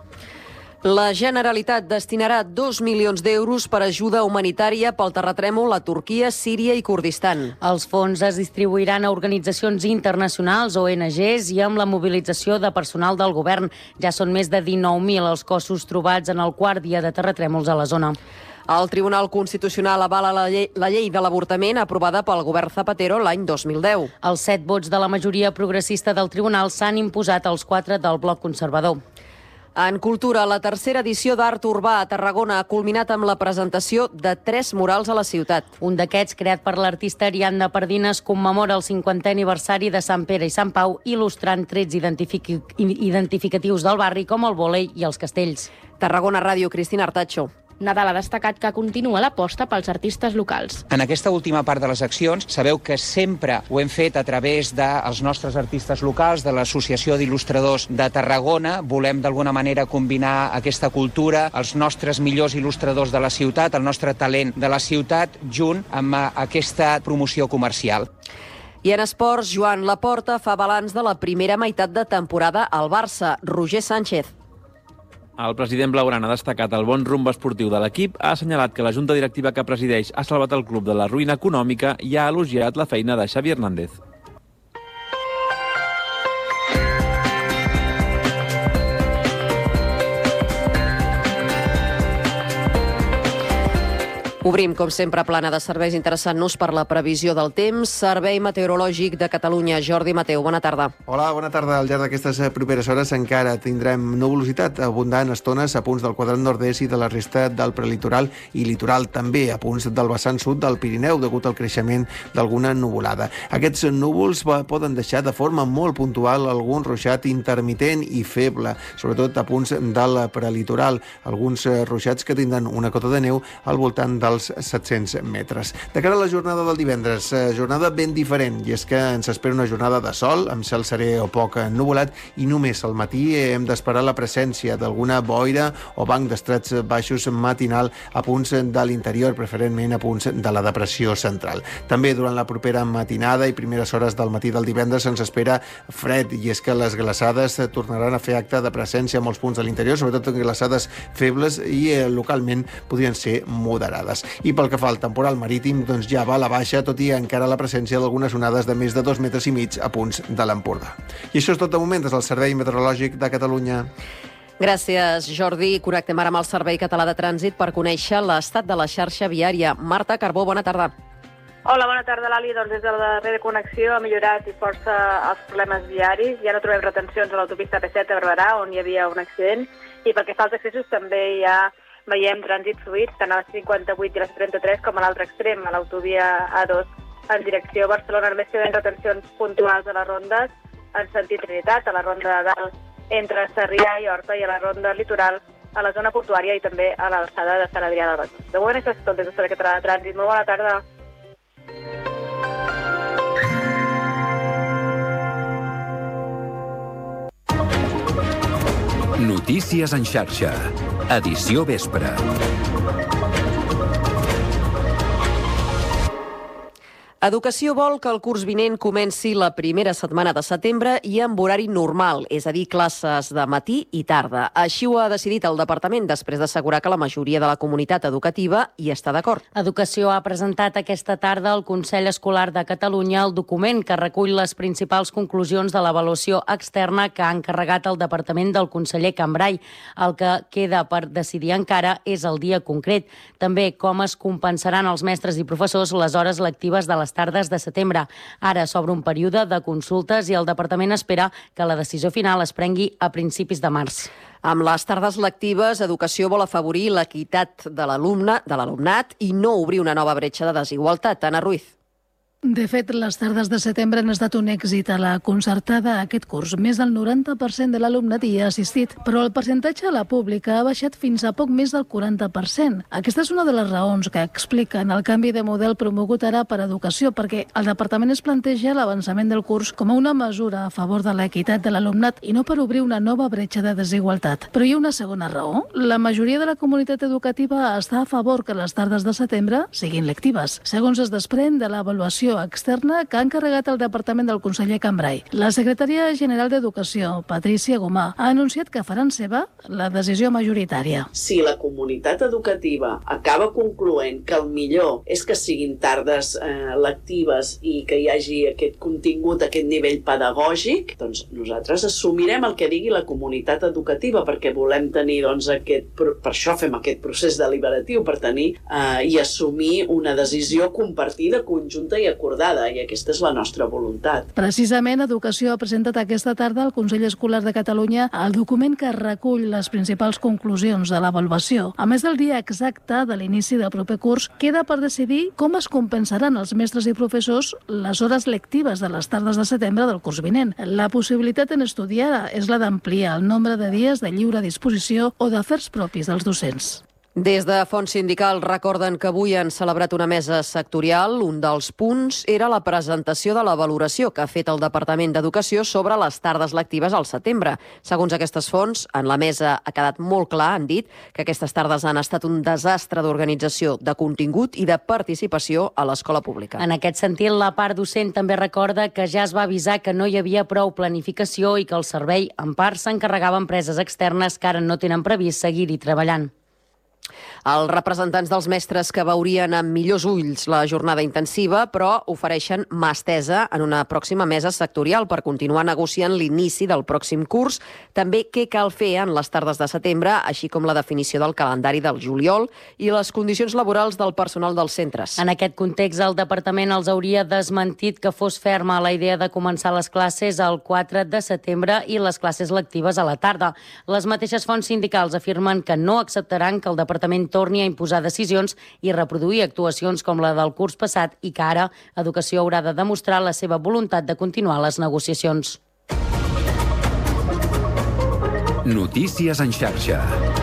La Generalitat destinarà 2 milions d'euros per ajuda humanitària pel terratrèmol a Turquia, Síria i Kurdistan. Els fons es distribuiran a organitzacions internacionals, ONGs, i amb la mobilització de personal del govern. Ja són més de 19.000 els cossos trobats en el quart dia de terratrèmols a la zona. El Tribunal Constitucional avala la llei de l'avortament aprovada pel govern Zapatero l'any 2010. Els 7 vots de la majoria progressista del Tribunal s'han imposat als 4 del bloc conservador. En cultura, la tercera edició d'Art Urbà a Tarragona ha culminat amb la presentació de 3 murals a la ciutat. Un d'aquests, creat per l'artista Ariadna Pardines, commemora el 50è aniversari de Sant Pere i Sant Pau, il·lustrant trets identificatius del barri com el vòlei i els castells. Tarragona Ràdio, Cristina Artacho. Nadal ha destacat que continua l'aposta pels artistes locals. En aquesta última part de les accions, sabeu que sempre ho hem fet a través dels nostres artistes locals, de l'Associació d'Il·lustradors de Tarragona. Volem d'alguna manera combinar aquesta cultura, els nostres millors il·lustradors de la ciutat, el nostre talent de la ciutat, junt amb aquesta promoció comercial. I en esports, Joan Laporta fa balanç de la primera meitat de temporada al Barça. Roger Sánchez. El president blaugrana ha destacat el bon rumb esportiu de l'equip, ha assenyalat que la junta directiva que presideix ha salvat el club de la ruïna econòmica i ha elogiat la feina de Xavi Hernández. Obrim, com sempre, plana de serveis interessant-nos per la previsió del temps. Servei Meteorològic de Catalunya. Jordi Mateu, bona tarda. Hola, bona tarda. Al llarg d'aquestes properes hores encara tindrem nuvolositat abundant estones a punts del quadrant nord-est i de la resta del prelitoral i litoral, també a punts del vessant sud del Pirineu, degut al creixement d'alguna nuvolada. Aquests núvols poden deixar de forma molt puntual algun ruixat intermitent i feble, sobretot a punts del prelitoral. Alguns ruixats que tindran una cota de neu al voltant dels 700 metres. De cara a la jornada del divendres, jornada ben diferent, i és que ens espera una jornada de sol, amb cel serè o poc ennuvolat, i només al matí hem d'esperar la presència d'alguna boira o banc d'estrats baixos matinal a punts de l'interior, preferentment a punts de la depressió central. També durant la propera matinada i primeres hores del matí del divendres ens espera fred, i és que les glaçades tornaran a fer acte de presència a molts punts de l'interior, sobretot glaçades febles i localment podrien ser moderades. profundes. I pel que fa al temporal marítim, doncs ja va a la baixa, tot i encara la presència d'algunes onades de més de 2,5 metres a punts de l'Empordà. I això és tot de moment des del Servei Meteorològic de Catalunya. Gràcies, Jordi. Connectem ara amb el Servei Català de Trànsit per conèixer l'estat de la xarxa viària. Marta Carbó, bona tarda. Hola, bona tarda, Lali. Doncs des de la darrera connexió ha millorat i força els problemes viaris. Ja no trobem retencions a l'autopista P7 a Barberà, on hi havia un accident, i pel que fa als accessos també ja veiem trànsit fluid, tant a la 58 i la 33 com a l'altre extrem, a l'autovia A2 en direcció a Barcelona. Només queden retencions puntuals a les rondes en sentit Trinitat, a la ronda de dalt entre Sarrià i Horta i a la ronda litoral a la zona portuària i també a l'alçada de Sant Adrià del Besòs. De moment això és tot des del Servei Català de Trànsit. Molt bona tarda. Notícies en xarxa. Edició vespre. Educació vol que el curs vinent comenci la primera setmana de setembre i amb horari normal, és a dir, classes de matí i tarda. Així ho ha decidit el departament després d'assegurar que la majoria de la comunitat educativa hi està d'acord. Educació ha presentat aquesta tarda al Consell Escolar de Catalunya el document que recull les principals conclusions de l'avaluació externa que ha encarregat el departament del conseller Cambray. El que queda per decidir encara és el dia concret. També com es compensaran els mestres i professors les hores lectives de les tardes de setembre. Ara s'obre un període de consultes i el departament espera que la decisió final es prengui a principis de març. Amb les tardes lectives, Educació vol afavorir l'equitat de l'alumnat i no obrir una nova bretxa de desigualtat. Anna Ruiz. De fet, les tardes de setembre han estat un èxit a la concertada aquest curs. Més del 90% de l'alumnat hi ha assistit, però el percentatge a la pública ha baixat fins a poc més del 40%. Aquesta és una de les raons que expliquen el canvi de model promogut ara per Educació, perquè el departament es planteja l'avançament del curs com a una mesura a favor de l'equitat de l'alumnat i no per obrir una nova bretxa de desigualtat. Però hi ha una segona raó. La majoria de la comunitat educativa està a favor que les tardes de setembre siguin lectives, segons es desprèn de l'avaluació externa que ha encarregat el departament del conseller Cambray. La secretària general d'Educació, Patrícia Gomà, ha anunciat que faran seva la decisió majoritària. Si la comunitat educativa acaba concloent que el millor és que siguin tardes lectives i que hi hagi aquest contingut, aquest nivell pedagògic, doncs nosaltres assumirem el que digui la comunitat educativa, perquè volem tenir, doncs, per això fem aquest procés deliberatiu, per tenir i assumir una decisió compartida, conjunta i acordada, i aquesta és la nostra voluntat. Precisament, Educació ha presentat aquesta tarda al Consell Escolar de Catalunya el document que recull les principals conclusions de l'avaluació. A més del dia exacte de l'inici del proper curs, queda per decidir com es compensaran els mestres i professors les hores lectives de les tardes de setembre del curs vinent. La possibilitat en estudiar és la d'ampliar el nombre de dies de lliure disposició o d'afers propis dels docents. Des de Fons Sindical recorden que avui han celebrat una mesa sectorial. Un dels punts era la presentació de la valoració que ha fet el Departament d'Educació sobre les tardes lectives al setembre. Segons aquestes fonts, en la mesa ha quedat molt clar, han dit, que aquestes tardes han estat un desastre d'organització, de contingut i de participació a l'escola pública. En aquest sentit, la part docent també recorda que ja es va avisar que no hi havia prou planificació i que el servei, en part, s'encarregava a empreses externes que ara no tenen previst seguir-hi treballant. Els representants dels mestres que veurien amb millors ulls la jornada intensiva, però ofereixen mà estesa en una pròxima mesa sectorial per continuar negociant l'inici del pròxim curs, també què cal fer en les tardes de setembre, així com la definició del calendari del juliol i les condicions laborals del personal dels centres. En aquest context, el departament els hauria desmentit que fos ferma la idea de començar les classes el 4 de setembre i les classes lectives a la tarda. Les mateixes fonts sindicals afirmen que no acceptaran que el departament torni a imposar decisions i reproduir actuacions com la del curs passat i que ara Educació haurà de demostrar la seva voluntat de continuar les negociacions. Notícies en xarxa.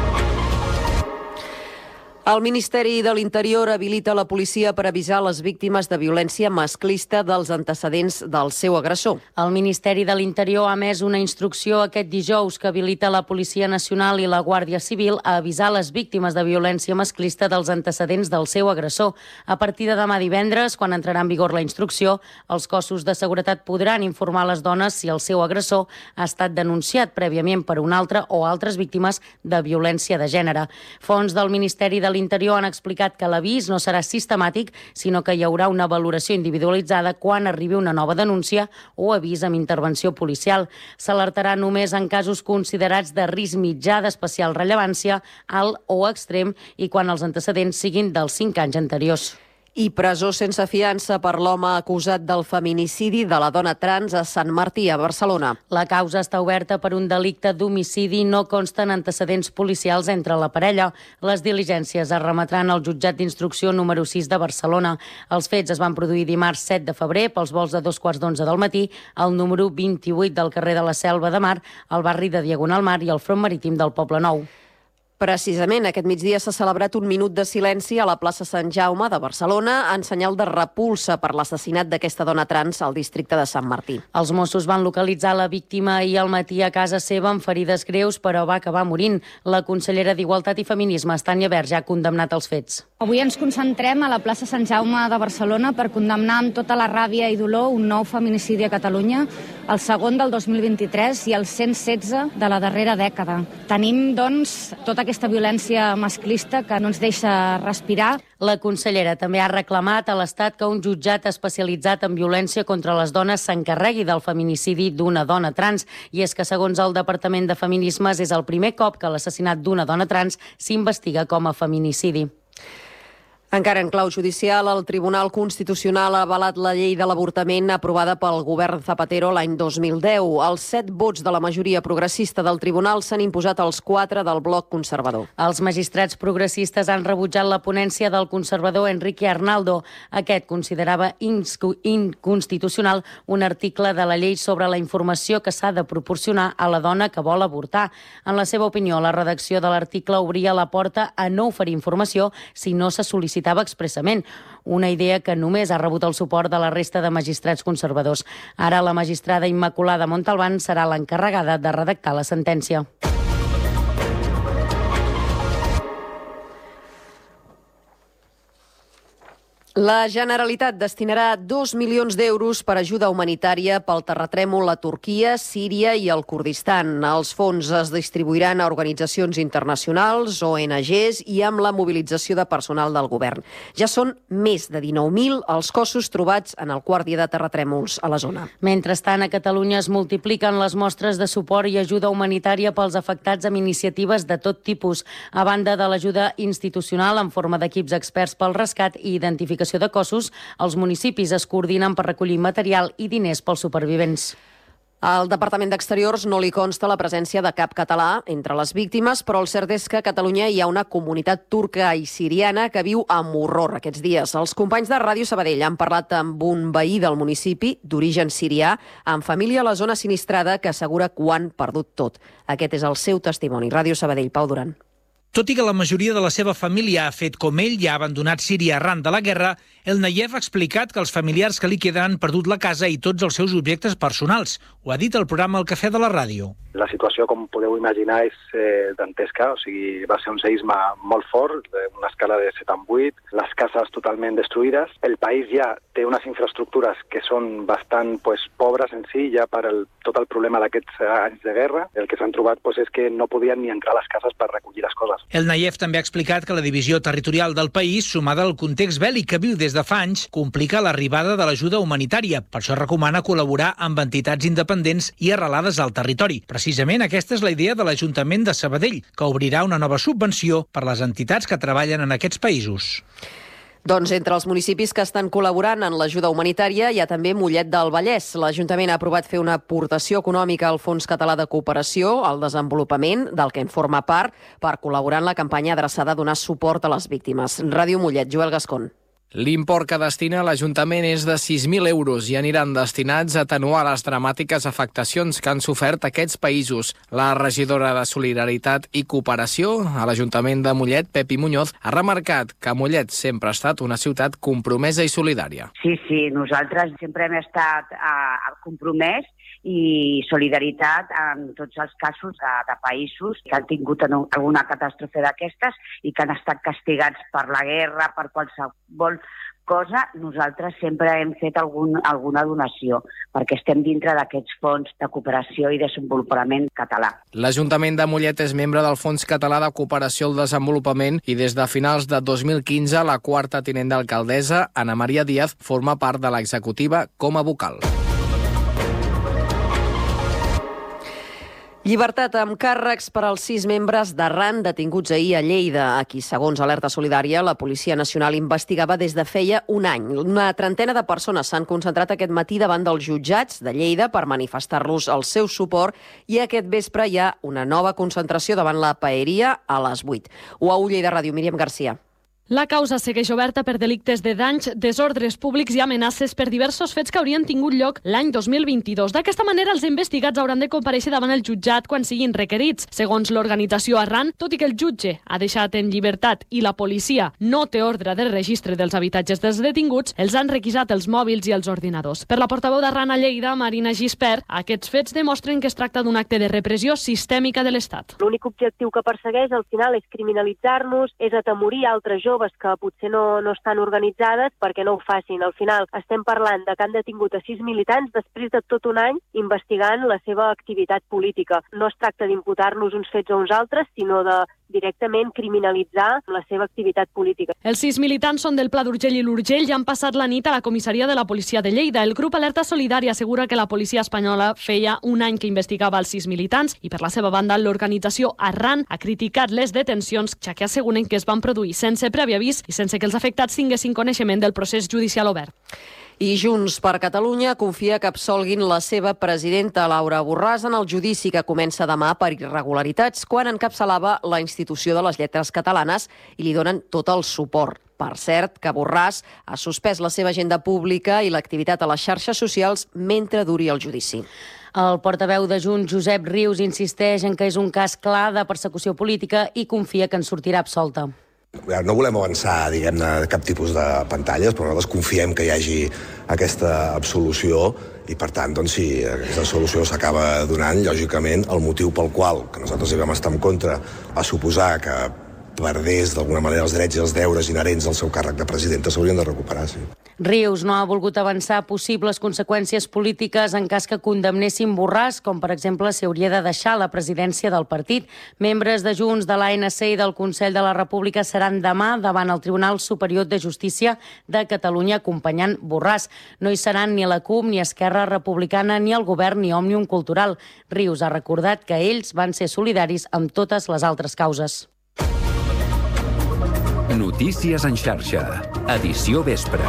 El Ministeri de l'Interior habilita la policia per avisar les víctimes de violència masclista dels antecedents del seu agressor. El Ministeri de l'Interior ha emès una instrucció aquest dijous que habilita la Policia Nacional i la Guàrdia Civil a avisar les víctimes de violència masclista dels antecedents del seu agressor. A partir de demà divendres, quan entrarà en vigor la instrucció, els cossos de seguretat podran informar les dones si el seu agressor ha estat denunciat prèviament per un altre o altres víctimes de violència de gènere. Fonts del Ministeri de l'Interior han explicat que l'avís no serà sistemàtic, sinó que hi haurà una valoració individualitzada quan arribi una nova denúncia o avís amb intervenció policial. S'alertarà només en casos considerats de risc mitjà d'especial rellevància, alt o extrem, i quan els antecedents siguin dels 5 anys anteriors. I presó sense fiança per l'home acusat del feminicidi de la dona trans a Sant Martí, a Barcelona. La causa està oberta per un delicte d'homicidi, no consten antecedents policials entre la parella. Les diligències es remetran al jutjat d'instrucció número 6 de Barcelona. Els fets es van produir dimarts 7 de febrer pels vols de 2:15 del matí al número 28 del carrer de la Selva de Mar, al barri de Diagonal Mar i al front marítim del Poble Nou. Precisament aquest migdia s'ha celebrat un minut de silenci a la plaça Sant Jaume de Barcelona en senyal de repulsa per l'assassinat d'aquesta dona trans al districte de Sant Martí. Els Mossos van localitzar la víctima ahir al matí a casa seva amb ferides greus, però va acabar morint. La consellera d'Igualtat i Feminismes, Tània Verge, ha condemnat els fets. Avui ens concentrem a la plaça Sant Jaume de Barcelona per condemnar amb tota la ràbia i dolor un nou feminicidi a Catalunya, el segon del 2023 i el 116 de la darrera dècada. Tenim, doncs, tota aquesta violència masclista que no ens deixa respirar. La consellera també ha reclamat a l'Estat que un jutjat especialitzat en violència contra les dones s'encarregui del feminicidi d'una dona trans. I és que, segons el Departament de Feminismes, és el primer cop que l'assassinat d'una dona trans s'investiga com a feminicidi. Encara en clau judicial, el Tribunal Constitucional ha avalat la llei de l'avortament aprovada pel govern Zapatero l'any 2010. Els 7 vots de la majoria progressista del Tribunal s'han imposat als 4 del bloc conservador. Els magistrats progressistes han rebutjat la ponència del conservador Enrique Arnaldo. Aquest considerava inconstitucional un article de la llei sobre la informació que s'ha de proporcionar a la dona que vol avortar. En la seva opinió, la redacció de l'article obria la porta a no oferir informació si no se sol·licitava expressament, una idea que només ha rebut el suport de la resta de magistrats conservadors. Ara la magistrada Immaculada Montalbán serà l'encarregada de redactar la sentència. La Generalitat destinarà 2 milions d'euros per ajuda humanitària pel terratrèmol a Turquia, Síria i el Kurdistan. Els fons es distribuiran a organitzacions internacionals, ONGs i amb la mobilització de personal del govern. Ja són més de 19.000 els cossos trobats en el quart dia de terratrèmols a la zona. Mentrestant, a Catalunya es multipliquen les mostres de suport i ajuda humanitària pels afectats amb iniciatives de tot tipus, a banda de l'ajuda institucional en forma d'equips experts pel rescat i identificació de cossos. Els municipis es coordinen per recollir material i diners pels supervivents. Al Departament d'Exteriors no li consta la presència de cap català entre les víctimes, però el cert és que a Catalunya hi ha una comunitat turca i siriana que viu amb horror aquests dies. Els companys de Ràdio Sabadell han parlat amb un veí del municipi d'origen sirià, amb família a la zona sinistrada, que assegura que ho han perdut tot. Aquest és el seu testimoni. Ràdio Sabadell, Pau Duran. Tot i que la majoria de la seva família ha fet com ell i ha abandonat Síria arran de la guerra, el Nayef ha explicat que els familiars que li queden han perdut la casa i tots els seus objectes personals. Ho ha dit al programa El Cafè de la Ràdio. La situació, com podeu imaginar, és dantesca. O sigui, va ser un seisme molt fort, una escala de 7,8, les cases totalment destruïdes. El país ja té unes infraestructures que són bastant pobres en si, ja per tot el problema d'aquests anys de guerra. El que s'han trobat és que no podien ni entrar a les cases per recollir les coses. El Nayef també ha explicat que la divisió territorial del país, sumada al context bèl·lic que viu des de fa anys, complica l'arribada de l'ajuda humanitària. Per això recomana col·laborar amb entitats independents i arrelades al territori. Precisament aquesta és la idea de l'Ajuntament de Sabadell, que obrirà una nova subvenció per les entitats que treballen en aquests països. Doncs entre els municipis que estan col·laborant en l'ajuda humanitària hi ha també Mollet del Vallès. L'Ajuntament ha aprovat fer una aportació econòmica al Fons Català de Cooperació al Desenvolupament, del que en forma part, per col·laborar en la campanya adreçada a donar suport a les víctimes. Ràdio Mollet, Joel Gascón. L'import que destina l'Ajuntament és de 6.000 euros i aniran destinats a atenuar les dramàtiques afectacions que han sofert aquests països. La regidora de Solidaritat i Cooperació a l'Ajuntament de Mollet, Pepi Muñoz, ha remarcat que Mollet sempre ha estat una ciutat compromesa i solidària. Sí, nosaltres sempre hem estat compromès i solidaritat en tots els casos de països que han tingut alguna catàstrofe d'aquestes i que han estat castigats per la guerra, per qualsevol cosa, nosaltres sempre hem fet alguna donació, perquè estem dintre d'aquests fons de cooperació i desenvolupament català. L'Ajuntament de Mollet és membre del Fons Català de Cooperació al Desenvolupament i des de finals de 2015 la quarta tinent d'alcaldessa, Ana Maria Díaz, forma part de l'executiva com a vocal. Llibertat amb càrrecs per als 6 membres d'Arran detinguts ahir a Lleida, a qui, segons Alerta Solidària, la Policia Nacional investigava des de feia un any. Una trentena de persones s'han concentrat aquest matí davant dels jutjats de Lleida per manifestar-los el seu suport i aquest vespre hi ha una nova concentració davant la Paeria a les 8. UAU Lleida Ràdio, Míriam Garcia. La causa segueix oberta per delictes de danys, desordres públics i amenaces per diversos fets que haurien tingut lloc l'any 2022. D'aquesta manera, els investigats hauran de comparèixer davant el jutjat quan siguin requerits. Segons l'organització Arran, tot i que el jutge ha deixat en llibertat i la policia no té ordre de registre dels habitatges dels detinguts, els han requisat els mòbils i els ordinadors. Per la portaveu d'Arran a Lleida, Marina Gispert, aquests fets demostren que es tracta d'un acte de repressió sistèmica de l'Estat. L'únic objectiu que persegueix al final és criminalitzar-nos, és atemorir altres joves que potser no estan organitzades perquè no ho facin. Al final estem parlant de que han detingut a 6 militants després de tot un any investigant la seva activitat política. No es tracta d'imputar-los uns fets a uns altres, sinó de directament criminalitzar la seva activitat política. Els 6 militants són del Pla d'Urgell i l'Urgell i han passat la nit a la comissaria de la policia de Lleida. El grup Alerta Solidària assegura que la policia espanyola feia un any que investigava els 6 militants i, per la seva banda, l'organització Arran ha criticat les detencions, ja que asseguren que es van produir sense previ avís i sense que els afectats tinguessin coneixement del procés judicial obert. I Junts per Catalunya confia que absolguin la seva presidenta, Laura Borràs, en el judici que comença demà per irregularitats quan encapçalava la Institució de les Lletres Catalanes i li donen tot el suport. Per cert, que Borràs ha suspès la seva agenda pública i l'activitat a les xarxes socials mentre duri el judici. El portaveu de Junts, Josep Rius, insisteix en que és un cas clar de persecució política i confia que en sortirà absolta. No volem avançar, diguem-ne, cap tipus de pantalles, però nosaltres confiem que hi hagi aquesta absolució i, per tant, doncs, si aquesta solució s'acaba donant, lògicament, el motiu pel qual que nosaltres hi vam estar en contra va suposar que perdés d'alguna manera els drets i els deures inherents al seu càrrec de presidenta s'haurien de recuperar, sí. Rius no ha volgut avançar possibles conseqüències polítiques en cas que condemnessin Borràs, com per exemple si hauria de deixar la presidència del partit. Membres de Junts, de l'ANC i del Consell de la República seran demà davant el Tribunal Superior de Justícia de Catalunya acompanyant Borràs. No hi seran ni la CUP, ni Esquerra Republicana, ni el Govern, ni Òmnium Cultural. Rius ha recordat que ells van ser solidaris amb totes les altres causes. Notícies en xarxa. Edició vespre.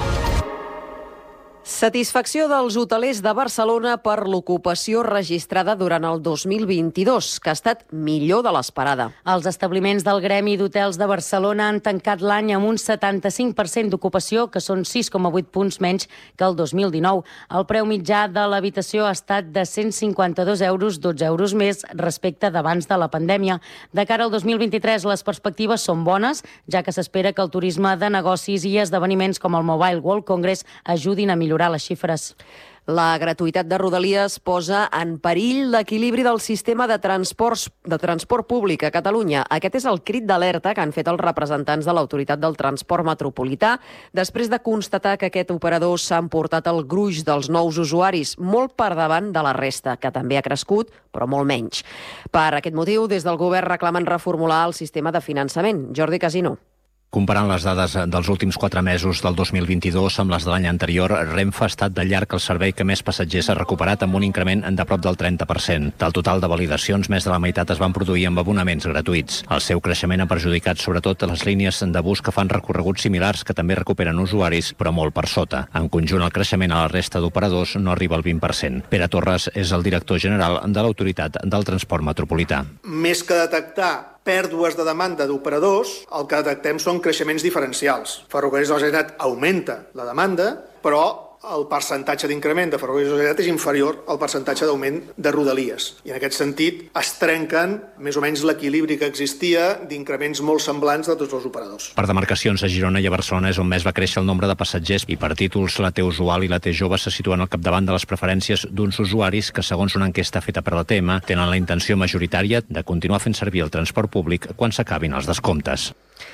Satisfacció dels hotelers de Barcelona per l'ocupació registrada durant el 2022, que ha estat millor de l'esperada. Els establiments del Gremi d'Hotels de Barcelona han tancat l'any amb un 75% d'ocupació, que són 6,8 punts menys que el 2019. El preu mitjà de l'habitació ha estat de 152 euros, 12 euros més respecte d'abans de la pandèmia. De cara al 2023, les perspectives són bones, ja que s'espera que el turisme de negocis i esdeveniments com el Mobile World Congress ajudin a millorar les xifres. La gratuïtat de Rodalies posa en perill l'equilibri del sistema de transport públic a Catalunya. Aquest és el crit d'alerta que han fet els representants de l'Autoritat del Transport Metropolità després de constatar que aquest operador s'ha emportat el gruix dels nous usuaris, molt per davant de la resta, que també ha crescut, però molt menys. Per aquest motiu, des del govern reclamen reformular el sistema de finançament. Jordi Casino. Comparant les dades dels últims 4 mesos del 2022 amb les de l'any anterior, Renfe ha estat de llarg el servei que més passatgers ha recuperat amb un increment de prop del 30%. Del total de validacions, més de la meitat es van produir amb abonaments gratuïts. El seu creixement ha perjudicat sobretot les línies de bus que fan recorreguts similars que també recuperen usuaris, però molt per sota. En conjunt, el creixement a la resta d'operadors no arriba al 20%. Pere Torres és el director general de l'Autoritat del Transport Metropolità. Més que detectar pèrdues de demanda d'operadors, el que detectem són creixements diferencials. Ferrocarrils de la Generalitat augmenta la demanda, però el percentatge d'increment de Ferrocarrils de la Generalitat és inferior al percentatge d'augment de Rodalies. I en aquest sentit es trenquen més o menys l'equilibri que existia d'increments molt semblants de tots els operadors. Per demarcacions a Girona i a Barcelona és on més va créixer el nombre de passatgers i per títols la T usual i la T jove se situen al capdavant de les preferències d'uns usuaris que, segons una enquesta feta per la TM, tenen la intenció majoritària de continuar fent servir el transport públic quan s'acabin els descomptes.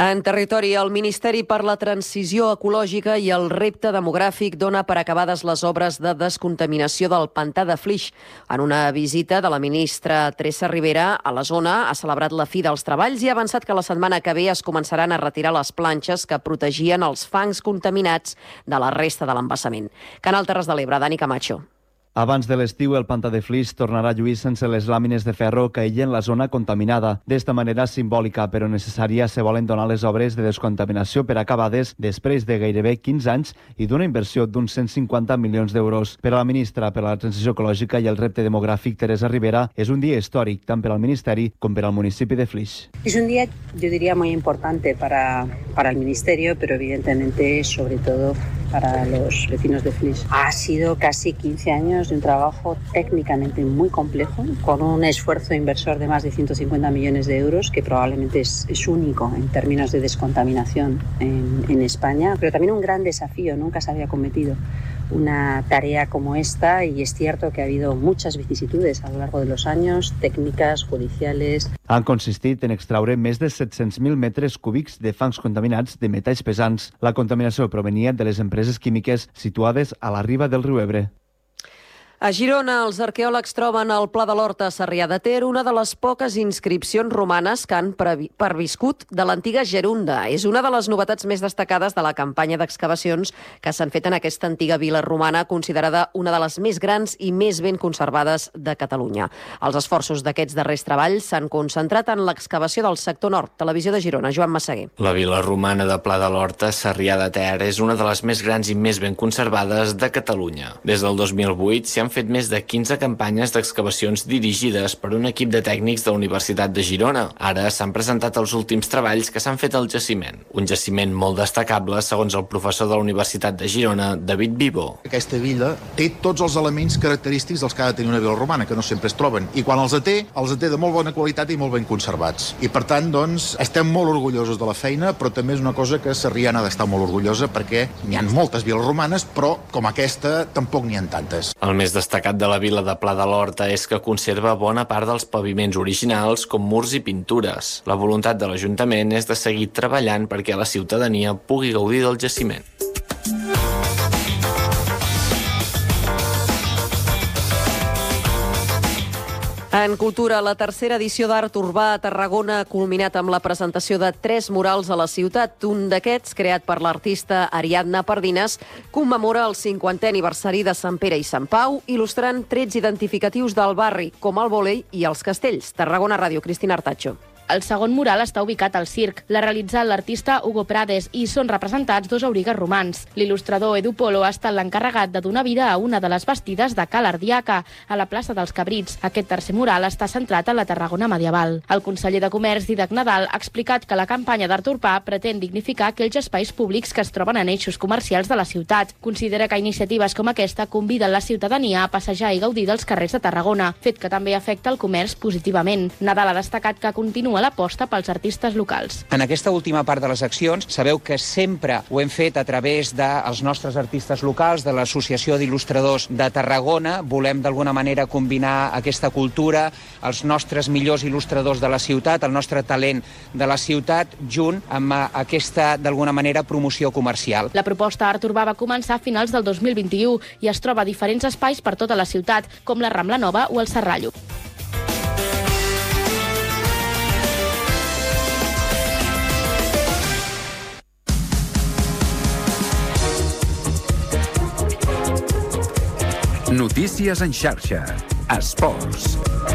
En territori, el Ministeri per la Transició Ecològica i el Repte Demogràfic dona per acabades les obres de descontaminació del pantà de Flix. En una visita de la ministra Teresa Ribera a la zona ha celebrat la fi dels treballs i ha avançat que la setmana que ve es començaran a retirar les planxes que protegien els fangs contaminats de la resta de l'embassament. Canal Terres de l'Ebre, Dani Camacho. Abans de l'estiu, el pantà de Flix tornarà a lluir sense les làmines de ferro que aïllen la zona contaminada. D'esta manera simbòlica, però necessària, se volen donar les obres de descontaminació per acabades després de gairebé 15 anys i d'una inversió d'uns 150 milions d'euros. Per a la ministra per a la Transició Ecològica i el Repte Demogràfic, Teresa Ribera, és un dia històric tant per al Ministeri com per al municipi de Flix. Es un día, yo diría, muy importante para el Ministerio, pero evidentemente, sobre todo, para los vecinos de Flix. Ha sido casi 15 años de un trabajo técnicamente muy complejo, con un esfuerzo inversor de más de 150 millones de euros, que probablemente es único en términos de descontaminación en España, pero también un gran desafío. Nunca se había cometido una tarea como esta y es cierto que ha habido muchas vicisitudes a lo largo de los años, técnicas, judiciales. Han consistit en extraure més de 700.000 metres cúbics de fangs contaminats de metalls pesants. La contaminació provenia de les empreses químiques situades a la riba del riu Ebre. A Girona, els arqueòlegs troben al Pla de l'Horta a Sarrià de Ter una de les poques inscripcions romanes que han perviscut de l'antiga Gerunda. És una de les novetats més destacades de la campanya d'excavacions que s'han fet en aquesta antiga vila romana, considerada una de les més grans i més ben conservades de Catalunya. Els esforços d'aquests darrers treballs s'han concentrat en l'excavació del sector nord. Televisió de Girona, Joan Massaguer. La vila romana de Pla de l'Horta, Sarrià de Ter, és una de les més grans i més ben conservades de Catalunya. Des del 2008 s'hi han fet més de 15 campanyes d'excavacions dirigides per un equip de tècnics de la Universitat de Girona. Ara s'han presentat els últims treballs que s'han fet al jaciment. Un jaciment molt destacable, segons el professor de la Universitat de Girona, David Vivo. Aquesta villa té tots els elements característics dels que ha de tenir una vila romana, que no sempre es troben. I quan els té de molt bona qualitat i molt ben conservats. I per tant, doncs, estem molt orgullosos de la feina, però també és una cosa que Sarrià n'ha d'estar molt orgullosa perquè n'hi ha moltes viles romanes, però com aquesta tampoc n'hi ha tantes. El més destacat de la vila de Pla de l'Horta és que conserva bona part dels paviments originals com murs i pintures. La voluntat de l'Ajuntament és de seguir treballant perquè la ciutadania pugui gaudir del jaciment. En cultura, la tercera edició d'Art Urbà a Tarragona ha culminat amb la presentació de 3 murals a la ciutat. Un d'aquests, creat per l'artista Ariadna Pardines, commemora el 50è aniversari de Sant Pere i Sant Pau, il·lustrant trets identificatius del barri, com el vòlei i els castells. Tarragona Ràdio, Cristina Artacho. El segon mural està ubicat al circ. L'ha realitzat l'artista Hugo Prades i són representats 2 aurigues romans. L'il·lustrador Edu Polo ha estat l'encarregat de donar vida a una de les bastides de Ca l'Ardiaca, a la plaça dels Cabrits. Aquest tercer mural està centrat en la Tarragona medieval. El conseller de Comerç, Didac Nadal, ha explicat que la campanya d'Art Urbà pretén dignificar aquells espais públics que es troben en eixos comercials de la ciutat. Considera que iniciatives com aquesta conviden la ciutadania a passejar i gaudir dels carrers de Tarragona, fet que també afecta el comerç positivament. Nadal ha destacat que continua l'aposta pels artistes locals. En aquesta última part de les accions, sabeu que sempre ho hem fet a través dels nostres artistes locals, de l'Associació d'Il·lustradors de Tarragona. Volem d'alguna manera combinar aquesta cultura, els nostres millors il·lustradors de la ciutat, el nostre talent de la ciutat, junt amb aquesta, d'alguna manera, promoció comercial. La proposta Art Urbà va començar a finals del 2021 i es troba a diferents espais per tota la ciutat, com la Rambla Nova o el Serrallo. Notícies en xarxa. Esports.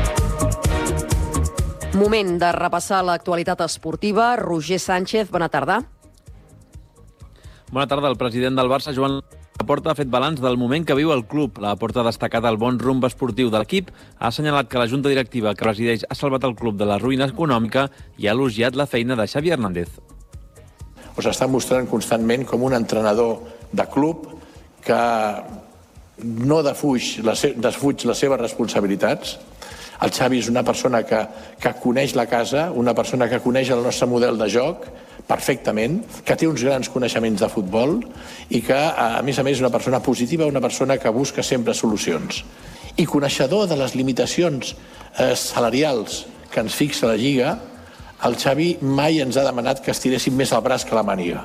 Moment de repassar l'actualitat esportiva. Roger Sánchez, bona tarda. Bona tarda. El president del Barça, Joan Laporta, ha fet balanç del moment que viu el club. Laporta ha destacat el bon rumb esportiu de l'equip, ha assenyalat que la junta directiva que presideix ha salvat el club de la ruïna econòmica i ha elogiat la feina de Xavi Hernández. Us està mostrant constantment com un entrenador de club que no defuig les seves responsabilitats. El Xavi és una persona que coneix la casa, una persona que coneix el nostre model de joc perfectament, que té uns grans coneixements de futbol i que, a més, és una persona positiva, una persona que busca sempre solucions. I coneixedor de les limitacions salarials que ens fixa la Lliga, el Xavi mai ens ha demanat que estiréssim més el braç que la màniga.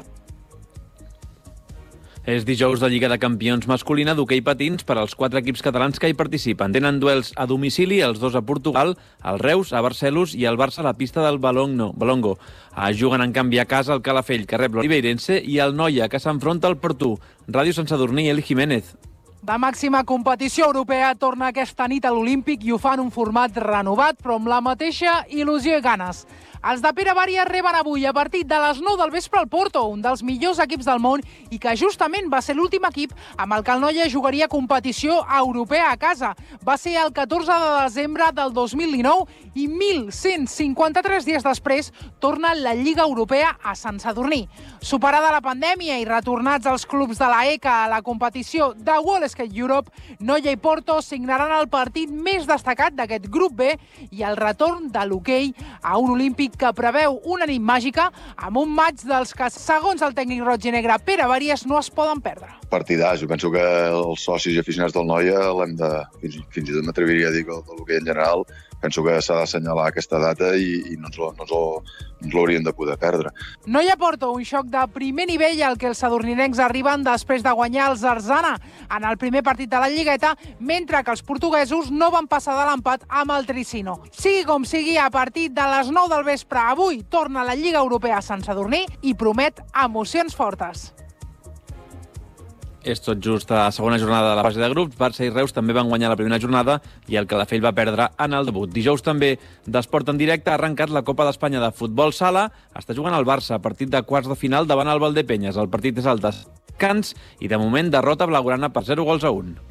És dijous de Lliga de Campions masculina d'hoquei patins per als 4 equips catalans que hi participen. Tenen duels a domicili, els 2 a Portugal, el Reus, a Barcelos i el Barça a la pista del Balongo. Juguen en canvi a casa el Calafell, que rep l'Oliveirense, i el Noia, que s'enfronta al Portú. Ràdio Sant Sadurní, Eli Jiménez. De màxima competició europea torna aquesta nit a l'Olímpic i ho fa en un format renovat, però amb la mateixa il·lusió i ganes. Els de Pere Bària reben avui a partir de les 9 del vespre al Porto, un dels millors equips del món i que justament va ser l'últim equip amb el que el Noia jugaria competició europea a casa. Va ser el 14 de desembre del 2019 i 1.153 dies després torna la Lliga Europea a Sant Sadurní. Superada la pandèmia i retornats els clubs de la ECA a la competició de World Skate Europe, Noia i Porto signaran el partit més destacat d'aquest grup B i el retorn de l'hoquei a un olímpic que preveu una nit màgica amb un maig dels que, segons el tècnic roig i negre Pere Bàries, no es poden perdre. Partidàs. Jo penso que els socis i aficionats del Noia l'hem de, fins i tot m'atreviria a dir que l'hoquei en general, penso que s'ha d'assenyalar aquesta data i no ens l'hauríem de poder perdre. Noia Porto, un xoc de primer nivell al que els sadurninencs arriben després de guanyar el Zarzana en el primer partit de la Lligueta, mentre que els portuguesos no van passar de l'empat amb el Tricino. Sigui com sigui, a partir de les 9 del vespre avui torna la Lliga Europea a Sant Sadurní i promet emocions fortes. És tot just a la segona jornada de la fase de grups. Barça i Reus també van guanyar la primera jornada i el Calafell va perdre en el debut. Dijous també d'esport en directe ha arrencat la Copa d'Espanya de futbol sala. Està jugant el Barça, partit de quarts de final davant el Valdepenyes. El partit és al descans i de moment derrota blaugrana per 0-1.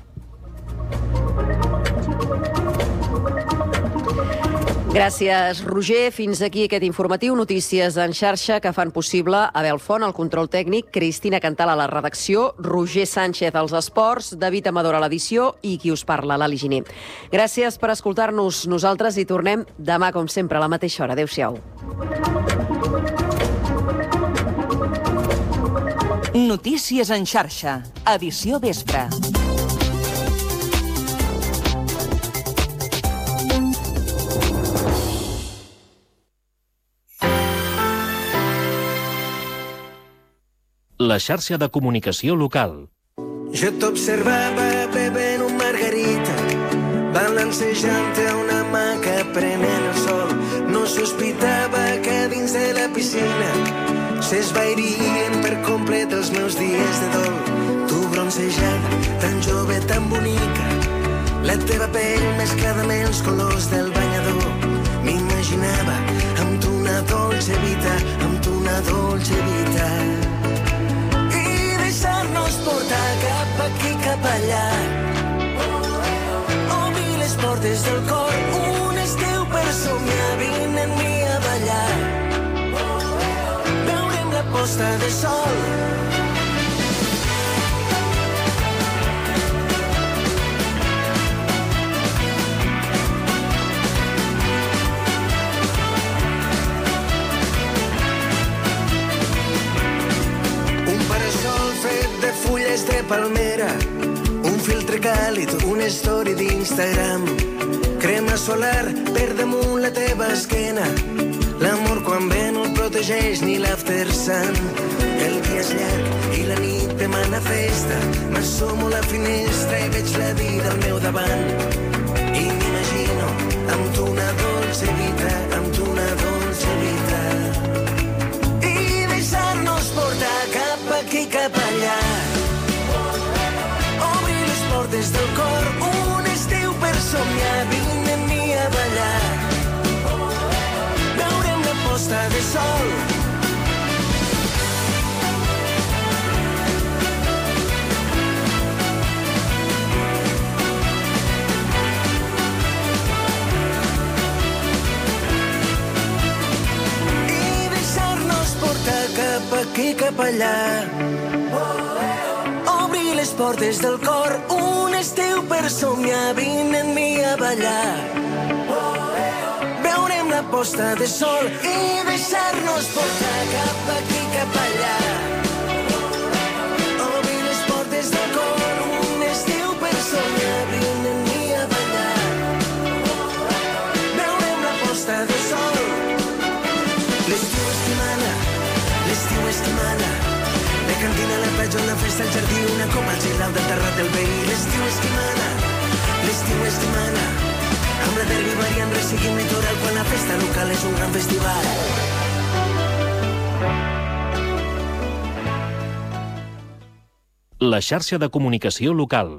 Gràcies, Roger. Fins aquí aquest informatiu. Notícies en xarxa que fan possible Abel Font, al control tècnic, Cristina Cantal a la redacció, Roger Sánchez als esports, David Amador a l'edició i qui us parla, l'Ali Giner. Gràcies per escoltar-nos. Nosaltres hi tornem demà, com sempre, a la mateixa hora. Adéu-siau. Notícies en xarxa. Edició vespre. La xarxa de comunicació local. Jo t'observava bevent un margarita, balancejant-te a una hamaca prenent el sol. No sospitava que dins de la piscina s'esvairien per complet els meus dies de dol. Tu bronzejada, tan jove, tan bonica, la teva pell mesclada amb els colors del banyador. M'imaginava amb tu una dolce vita, amb tu una dolce vita. Deixar-nos portar cap aquí, cap allà. Obrir les portes del cor, un estiu per somiar, vine amb mi a ballar. Veurem la posta de sol. Fulles de palmera, un filtre càlid, una story d'Instagram, crema solar per damunt la teva esquena. L'amor quan ve no el protegeix ni l'after sun. El dia és llarg i la nit demana festa. M'assomo a la finestra i veig la vida al meu davant. I m'imagino amb tu una dolce vita, amb tu una dolce vita. I deixar-nos portar cap aquí, cap allà. Des del cor, un estiu per somiar, vine amb mi a ballar. Veurem la posta de sol. I deixar-nos portar cap aquí, cap allà. Obrir les portes del cor, un estiu per somiar, vine amb mi a ballar. Veurem la posta de sol i deixar-nos portar cap aquí, cap allà. Obrir les portes del cor, un estiu per somiar, vine amb mi a ballar. Veurem la posta de sol. cantina, la platja, una festa al jardí, una copa al giral del terrat del veí. L'estiu és qui mana, l'estiu és qui mana. Amb la derbi variant, resseguint litoral, quan la festa local és un gran festival. La xarxa de comunicació local.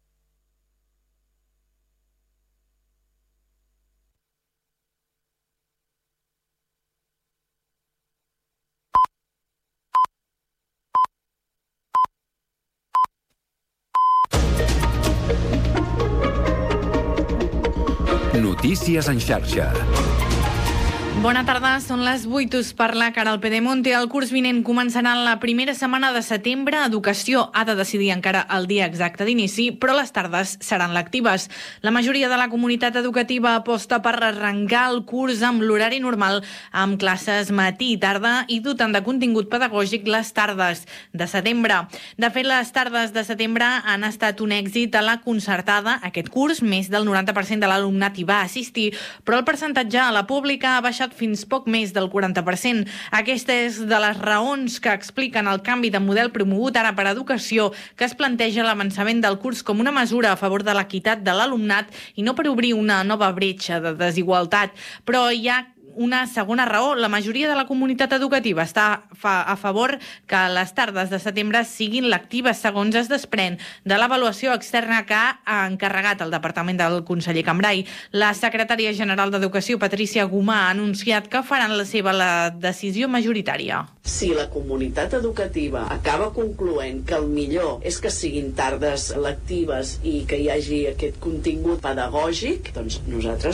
Notícies en xarxa. Bona tarda, són les 8, us parla Caral Pedemonte. El curs vinent començarà en la primera setmana de setembre. Educació ha de decidir encara el dia exacte d'inici, però les tardes seran lectives. La majoria de la comunitat educativa aposta per arrencar el curs amb l'horari normal, amb classes matí i tarda, i dotant de contingut pedagògic les tardes de setembre. De fet, les tardes de setembre han estat un èxit a la concertada. Aquest curs, més del 90% de l'alumnat hi va assistir, però el percentatge a la pública ha baixat fins poc més del 40%. Aquesta és de les raons que expliquen el canvi de model promogut ara per Educació, que es planteja l'avançament del curs com una mesura a favor de l'equitat de l'alumnat i no per obrir una nova bretxa de desigualtat. Però hi ha una segona raó. La majoria de la comunitat educativa està a favor que les tardes de setembre siguin lectives, segons es desprèn de l'avaluació externa que ha encarregat el departament del conseller Cambray. La secretària general d'Educació, Patricia Gomà, ha anunciat que faran la decisió majoritària. Si la comunitat educativa acaba concloent que el millor és que siguin tardes lectives i que hi hagi aquest contingut pedagògic, doncs nosaltres